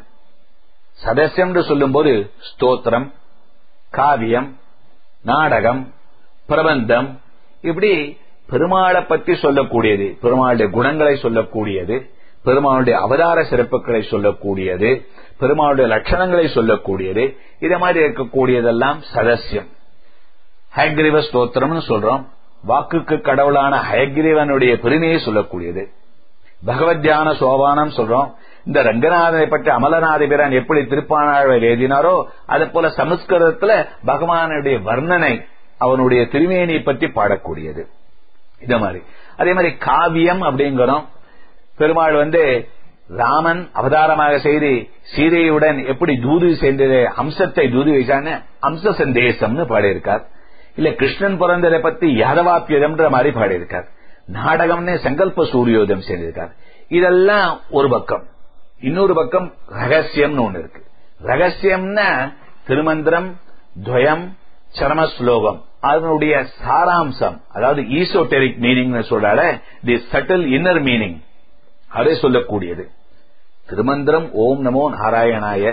சதஸ்யம் சொல்லும் போது ஸ்தோத்திரம், காவியம், நாடகம், பிரபந்தம், இப்படி பெருமாளை பற்றி சொல்லக்கூடியது, பெருமாளுடைய குணங்களை சொல்லக்கூடியது, பெருமாளுடைய அவதார சிறப்புகளை சொல்லக்கூடியது, பெருமாளுடைய லட்சணங்களை சொல்லக்கூடியது, இத மாதிரி இருக்கக்கூடியதெல்லாம் சதஸ்யம். ஹயக்ரீவ ஸ்தோத்திரம்னு சொல்றோம், வாக்குக்கு கடவுளான ஹயக்ரீவனுடைய பெருமையை சொல்லக்கூடியது. பகவத் தியான சோபானம் சொல்றோம், இந்த ரங்கநாதனை பற்றி அமலநாத பிரான் எப்படி திருப்பாணாழ்வார் எழுதினாரோ அது போல சமஸ்கிருதத்துல பகவானுடைய வர்ணனை, அவனுடைய திருமேனியை பற்றி பாடக்கூடியது. இத மாதிரி அதே மாதிரி காவியம் அப்படிங்கிறோம், பெருமாள் வந்து ராமன் அவதாரமாக செய்து சீதையுடன் எப்படி தூது செய்தது, அம்சத்தை தூது வைச்சான்னு அம்ச சந்தேசம்னு பாடியிருக்கார். இல்ல கிருஷ்ணன் பிறந்ததை பத்தி யாதவாப்பியதம்ன்ற மாதிரி பாடியிருக்கார். நாடகம்னு சங்கல்ப சூரியோதயம் செய்திருக்கார். இதெல்லாம் ஒரு பக்கம். இன்னொரு பக்கம் ரகசியம்னு ஒண்ணு இருக்கு. ரகசியம்னா திருமந்திரம், துவயம், சரம ஸ்லோகம், அதனுடைய சாராம்சம், அதாவது ஈசோட்டெரிக் மீனிங் சொல்றாரு, தி சட்டில் இன்னர் மீனிங், அதை சொல்லக்கூடியது. திருமந்திரம் ஓம் நமோ நாராயணாய,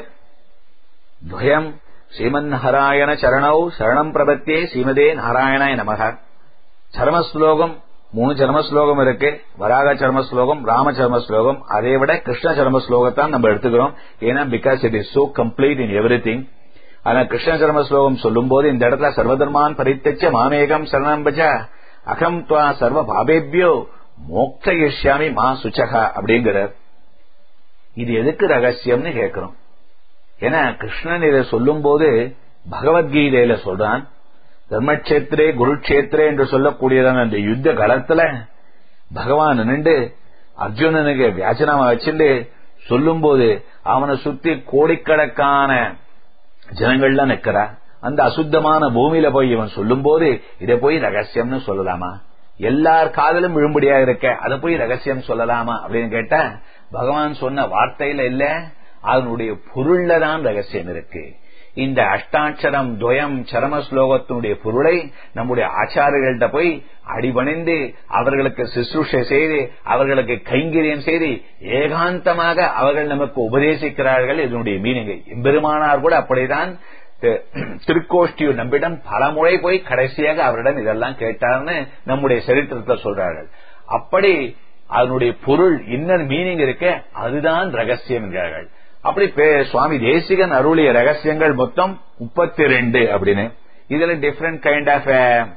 துவயம் ஸ்ரீமன் நாராயண சரணௌ சரணம் பிரபத்தியே ஸ்ரீமதே நாராயணாய நமக. சரமஸ்லோகம் மூணு சர்ம ஸ்லோகம் இருக்கு, வராக சர்ம ஸ்லோகம், ராம சர்ம ஸ்லோகம். அதை விட கிருஷ்ண சர்ம ஸ்லோகத்தான் நம்ம எடுத்துக்கிறோம். ஏன்னா because it is so complete in everything. ஆனா கிருஷ்ண சர்ம ஸ்லோகம் சொல்லும் போது இந்த இடத்துல சர்வதர்மான் பரித்தச்ச மாமேகம் சரணம் பஜ அகம் துவா சர்வ பாபேபியோ மோக்ஷயிஷ்யாமி மா சுச்சகா அப்படிங்கிறார். இது எதுக்கு ரகசியம்னு கேட்கிறோம். ஏன்னா கிருஷ்ணன் இதை சொல்லும் போது பகவத்கீதையில சொல்றான், தர்மக்ஷேத்திரே குருக்ஷேத்திரே என்று சொல்லக்கூடியதான அந்த யுத்த களத்துல பகவான் நின்று அர்ஜுனனுக்கு வியாசனமா வச்சுட்டு சொல்லும் போது அவனை சுத்தி கோடிக்கணக்கான ஜனங்கள்லாம் நிக்கிறா. அந்த அசுத்தமான பூமியில போய் இவன் சொல்லும் போது இதை போய் ரகசியம்னு சொல்லலாமா? எல்லார் காதலும் விழும்படியா இருக்க அதை போய் ரகசியம் சொல்லலாமா அப்படின்னு கேட்டா, பகவான் சொன்ன வார்த்தையில இல்ல, அதனுடைய பொருள்ல தான் ரகசியம் இருக்கு. இந்த அஷ்டாட்சரம் துவயம் சரம ஸ்லோகத்தினுடைய பொருளை நம்முடைய ஆச்சாரியர்கள்ட்ட போய் அடிபணிந்து அவர்களுக்கு சுசுரூஷை செய்து அவர்களுக்கு கைங்கரியம் செய்து ஏகாந்தமாக அவர்கள் நமக்கு உபதேசிக்கிறார்கள். இதனுடைய மீனிங் எம்பெருமானார் கூட அப்படிதான் திருக்கோஷ்டியூர் நம்பிடம் பலமுறை போய் கடைசியாக அவரிடம் இதெல்லாம் கேட்டார்னு நம்முடைய சரித்திரத்தை சொல்றார்கள். அப்படி அதனுடைய பொருள் இன்னர் மீனிங் இருக்க அதுதான் ரகசியம் என்கிறார்கள். அப்படி சுவாமி தேசிகன் அருளிய ரகசியங்கள் மொத்தம் முப்பத்தி ரெண்டு அப்படின்னு. இதுல டிஃபரெண்ட் கைண்ட் ஆஃப்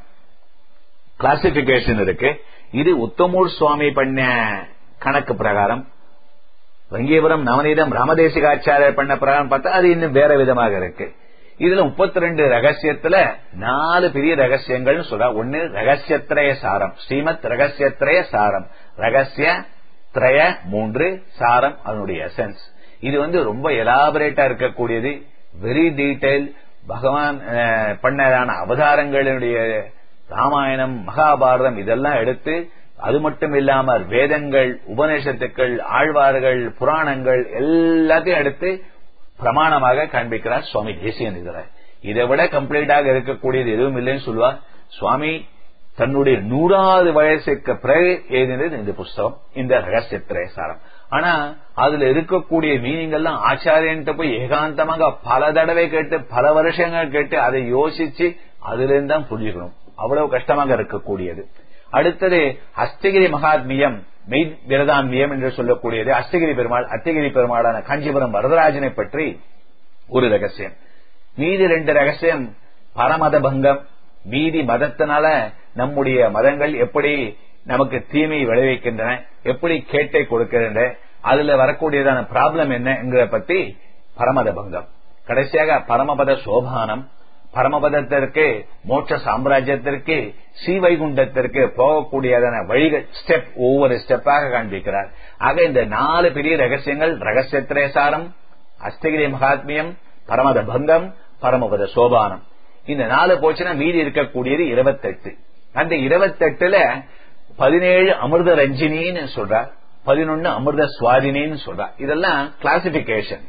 கிளாசிபிகேஷன் இருக்கு. இது உத்தமூர் சுவாமி பண்ண கணக்கு பிரகாரம், வங்கியபுரம் நவநீதம் ராமதேசிகாச்சாரியர் பண்ண பிரகாரம் பார்த்தா அது இன்னும் வேற விதமாக இருக்கு. இதுல முப்பத்தி ரெண்டு ரகசியத்துல நாலு பெரிய ரகசியங்கள் சொல்ற. ஒன்னு ரகசியத்ரய சாரம், ஸ்ரீமத் ரகசியத்ரய சாரம். ரகசிய திரய மூன்று, சாரம் அதனுடைய எசன்ஸ். இது வந்து ரொம்ப எலாபரேட்டா இருக்கக்கூடியது, வெரி டீடைல். பகவான் பண்ணதான அவதாரங்களுடைய ராமாயணம் மகாபாரதம் இதெல்லாம் எடுத்து, அது மட்டும் இல்லாமல் வேதங்கள் உபநிஷத்துக்கள் ஆழ்வார்கள் புராணங்கள் எல்லாத்தையும் எடுத்து பிரமாணமாக காண்பிக்கிறார் சுவாமி தேசிகன். இதுல இதை விட கம்ப்ளீட்டாக இருக்கக்கூடியது எதுவும் இல்லைன்னு சொல்லுவார் சுவாமி. தன்னுடைய நூறாவது வயசுக்கு பிறகு எழுதினது இந்த புஸ்தகம், இந்த ரகசியத்திரய சாரம். ஆனா அதுல இருக்கக்கூடிய மீனிங் எல்லாம் ஆச்சாரியன்ட்ட போய் ஏகாந்தமாக பல தடவை கேட்டு பல வருஷங்கள் கேட்டு அதை யோசிச்சு அதுல இருந்து தான் புரிஞ்சுக்கணும். அவ்வளவு கஷ்டமாக இருக்கக்கூடியது. அடுத்தது அஸ்தகிரி மகாத்மியம் மெய் விரதான்மியம் என்று சொல்லக்கூடியது. அஸ்தகிரி பெருமாள் அத்திகிரி பெருமாளான காஞ்சிபுரம் வரதராஜனை பற்றி ஒரு ரகசியம். மீதி ரெண்டு ரகசியம் பரமத பங்கம். மீதி மதத்தினால நம்முடைய மதங்கள் எப்படி நமக்கு தீமை விளைவிக்கின்றன, எப்படி கேட்டை கொடுக்கின்றன, அதுல வரக்கூடியதான ப்ராப்ளம் என்ன பத்தி பரமத பங்கம். கடைசியாக பரமபத சோபானம். பரமபதத்திற்கு மோட்ச சாம்ராஜ்யத்திற்கு ஸ்ரீவைகுண்டத்திற்கு போகக்கூடியதான வழிகள் ஸ்டெப் ஒவ்வொரு ஸ்டெப்பாக காண்பிக்கிறார். ஆக இந்த நாலு பெரிய ரகசியங்கள் ரகசியத்திரேசாரம், அஸ்தகிரி மகாத்மியம், பரமத பங்கம், பரமபத சோபானம். இந்த நாலு போச்சுன்னா மீதி இருக்கக்கூடியது இருபத்தெட்டு. அந்த இருபத்தெட்டுல பதினேழு அமிர்த ரஞ்சினின்னு சொல்றார், பதினொன்னு அமிர்த சுவாதினின்னு சொல்றார். இதெல்லாம் கிளாசிபிகேஷன்.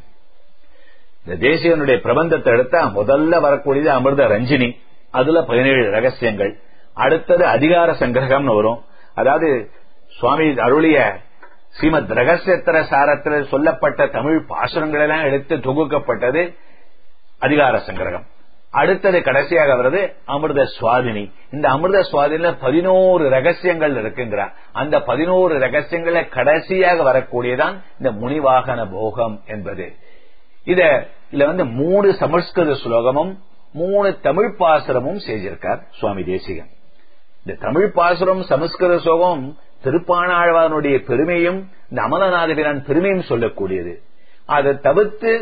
இந்த தேசியனுடைய பிரபந்தத்தை எடுத்தா முதல்ல வரக்கூடியது அமிர்த ரஞ்சினி, அதுல பதினேழு ரகசியங்கள். அடுத்தது அதிகார சங்கிரகம்னு வரும். அதாவது சுவாமி அருளிய ஸ்ரீமத் ரகசியத்திர சாரத்தில் சொல்லப்பட்ட தமிழ் பாசுரங்கள் எல்லாம் எடுத்து தொகுக்கப்பட்டது அதிகார சங்கிரகம். அடுத்தது கடைசியாக வருது அமிர்த சுவாதினி. இந்த அமிர்த சுவாதினில பதினோரு ரகசியங்கள் இருக்குங்கிறார். அந்த பதினோரு ரகசியங்கள கடைசியாக வரக்கூடியதான் இந்த முனிவாகன போகம் என்பது. இத இதுல வந்து மூணு சமஸ்கிருத ஸ்லோகமும் மூணு தமிழ் பாசுரமும் செய்திருக்கார் சுவாமி தேசிகன். இந்த தமிழ் பாசுரம் சமஸ்கிருத ஸ்லோகம் திருப்பாணாழ்வானுடைய பெருமையும் இந்த அமலநாதபிரான் பெருமையும் சொல்லக்கூடியது. அதை தவிர்த்து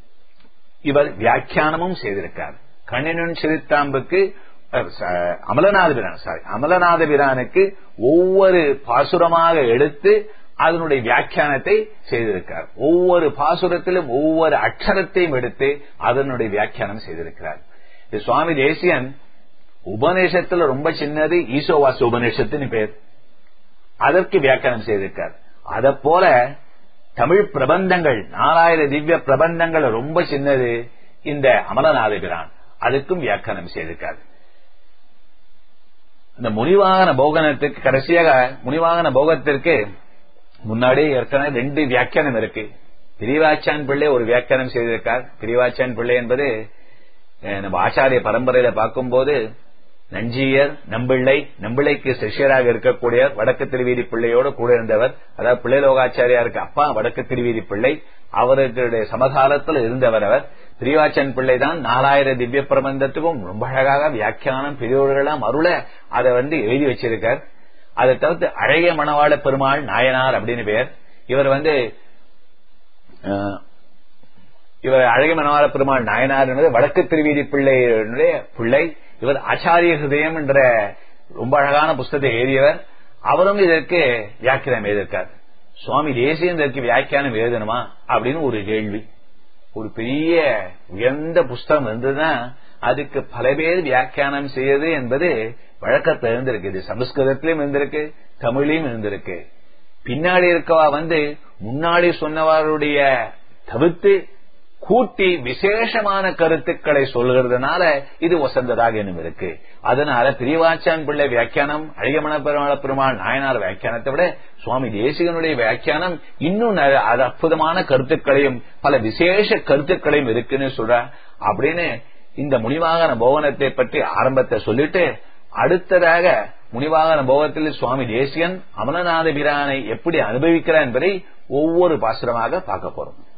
இவர் வியாக்கியானமும் செய்திருக்கார். கண்ணனின் சிறுத்தாம்புக்கு அமலநாதபிரான் சாரி அமலநாதபிரானுக்கு ஒவ்வொரு பாசுரமாக எடுத்து அதனுடைய வியாக்கியானத்தை செய்திருக்கிறார். ஒவ்வொரு பாசுரத்திலும் ஒவ்வொரு அக்ஷரத்தையும் எடுத்து அதனுடைய வியாக்கியானம் செய்திருக்கிறார். சுவாமி தேசியன் உபநிஷத்துல ரொம்ப சின்னது ஈசோவாச உபநிஷத்துன்னு பேர், அதற்கு வியாக்கியானம் செய்திருக்கார். அத போல தமிழ் பிரபந்தங்கள் நாலாயிரம் திவ்ய பிரபந்தங்கள் ரொம்ப சின்னது இந்த அமலநாதபிரான், அதுக்கும் வியாக்கியானம் செய்திருக்கார். இந்த முனிவாகன போகனத்துக்கு கடைசியாக முனிவாகன போகத்திற்கு முன்னாடி ஏற்கனவே ரெண்டு வியாக்கியானம் இருக்கு. பிரிவாச்சான் பிள்ளை ஒரு வியாக்கியானம் செய்திருக்கார். பிரிவாச்சான் பிள்ளை என்பது நம்ம ஆச்சாரிய பரம்பரையில பார்க்கும்போது நஞ்சியர் நம்பிள்ளை, நம்பிள்ளைக்கு சிஷ்யராக இருக்கக்கூடிய வடக்கு திருவீதி பிள்ளையோடு கூட இருந்தவர். அதாவது பிள்ளைலோகாச்சாரியாருக்கு அப்பா வடக்கு திருவீதி பிள்ளை, அவருடைய சமகாலத்தில் இருந்தவர் அவர். பிரிவாச்சன் பிள்ளை தான் நாலாயிரம் திவ்ய பிரபந்தத்துக்கும் ரொம்ப அழகாக வியாக்கியானம் பெரியோர்களாம் அருள அதை வந்து எழுதி வச்சிருக்கார். அதை தவிர்த்து அழகிய மணவாள பெருமாள் நாயனார் அப்படின்னு பேர். இவர் வந்து இவர் அழகிய மணவாள பெருமாள் நாயனார் என்பது வடக்கு திருவீதி பிள்ளையுடைய பிள்ளை. இவர் ஆச்சாரிய ஹிருதயம் என்ற ரொம்ப அழகான புஸ்தகத்தை எழுதியவர். அவரும் இதற்கு வியாக்கியானம் எழுதியிருக்கார். சுவாமி தேசியம் இதற்கு வியாக்கியானம் எழுதணுமா அப்படின்னு ஒரு கேள்வி. ஒரு பெரிய உயர்ந்த புஸ்தகம் இருந்ததுதான் அதுக்கு பல பேர் வியாக்கியானம் செய்வது என்பது வழக்கத்தில் இருந்திருக்கு. இது சமஸ்கிருதத்திலும் இருந்திருக்கு, தமிழையும் இருந்திருக்கு. பின்னாடி இருக்கவா வந்து முன்னாடி சொன்னவருடைய தவிர்த்து கூட்டி விசேஷமான கருத்துக்களை சொல்கிறதுனால இது வசந்ததாக இன்னும் இருக்கு. அதனால பெரியவாச்சான் பிள்ளை வியாக்கியானம், அழகியமன பெருமாள பெருமாள் நாயனார் வியாக்கியானத்தை விட சுவாமி தேசிகனுடைய வியாக்கியானம் இன்னும் அற்புதமான கருத்துக்களையும் பல விசேஷ கருத்துக்களையும் இருக்குன்னு சொல்ற. அப்படின்னு இந்த முனிவாகன போவனத்தை பற்றி ஆரம்பத்தை சொல்லிட்டு அடுத்ததாக முனிவாகன போகத்தில் சுவாமி தேசிகன் அமலநாத பிரானை எப்படி அனுபவிக்கிறார் என்பதை ஒவ்வொரு பாசுரமாக பார்க்க போறோம்.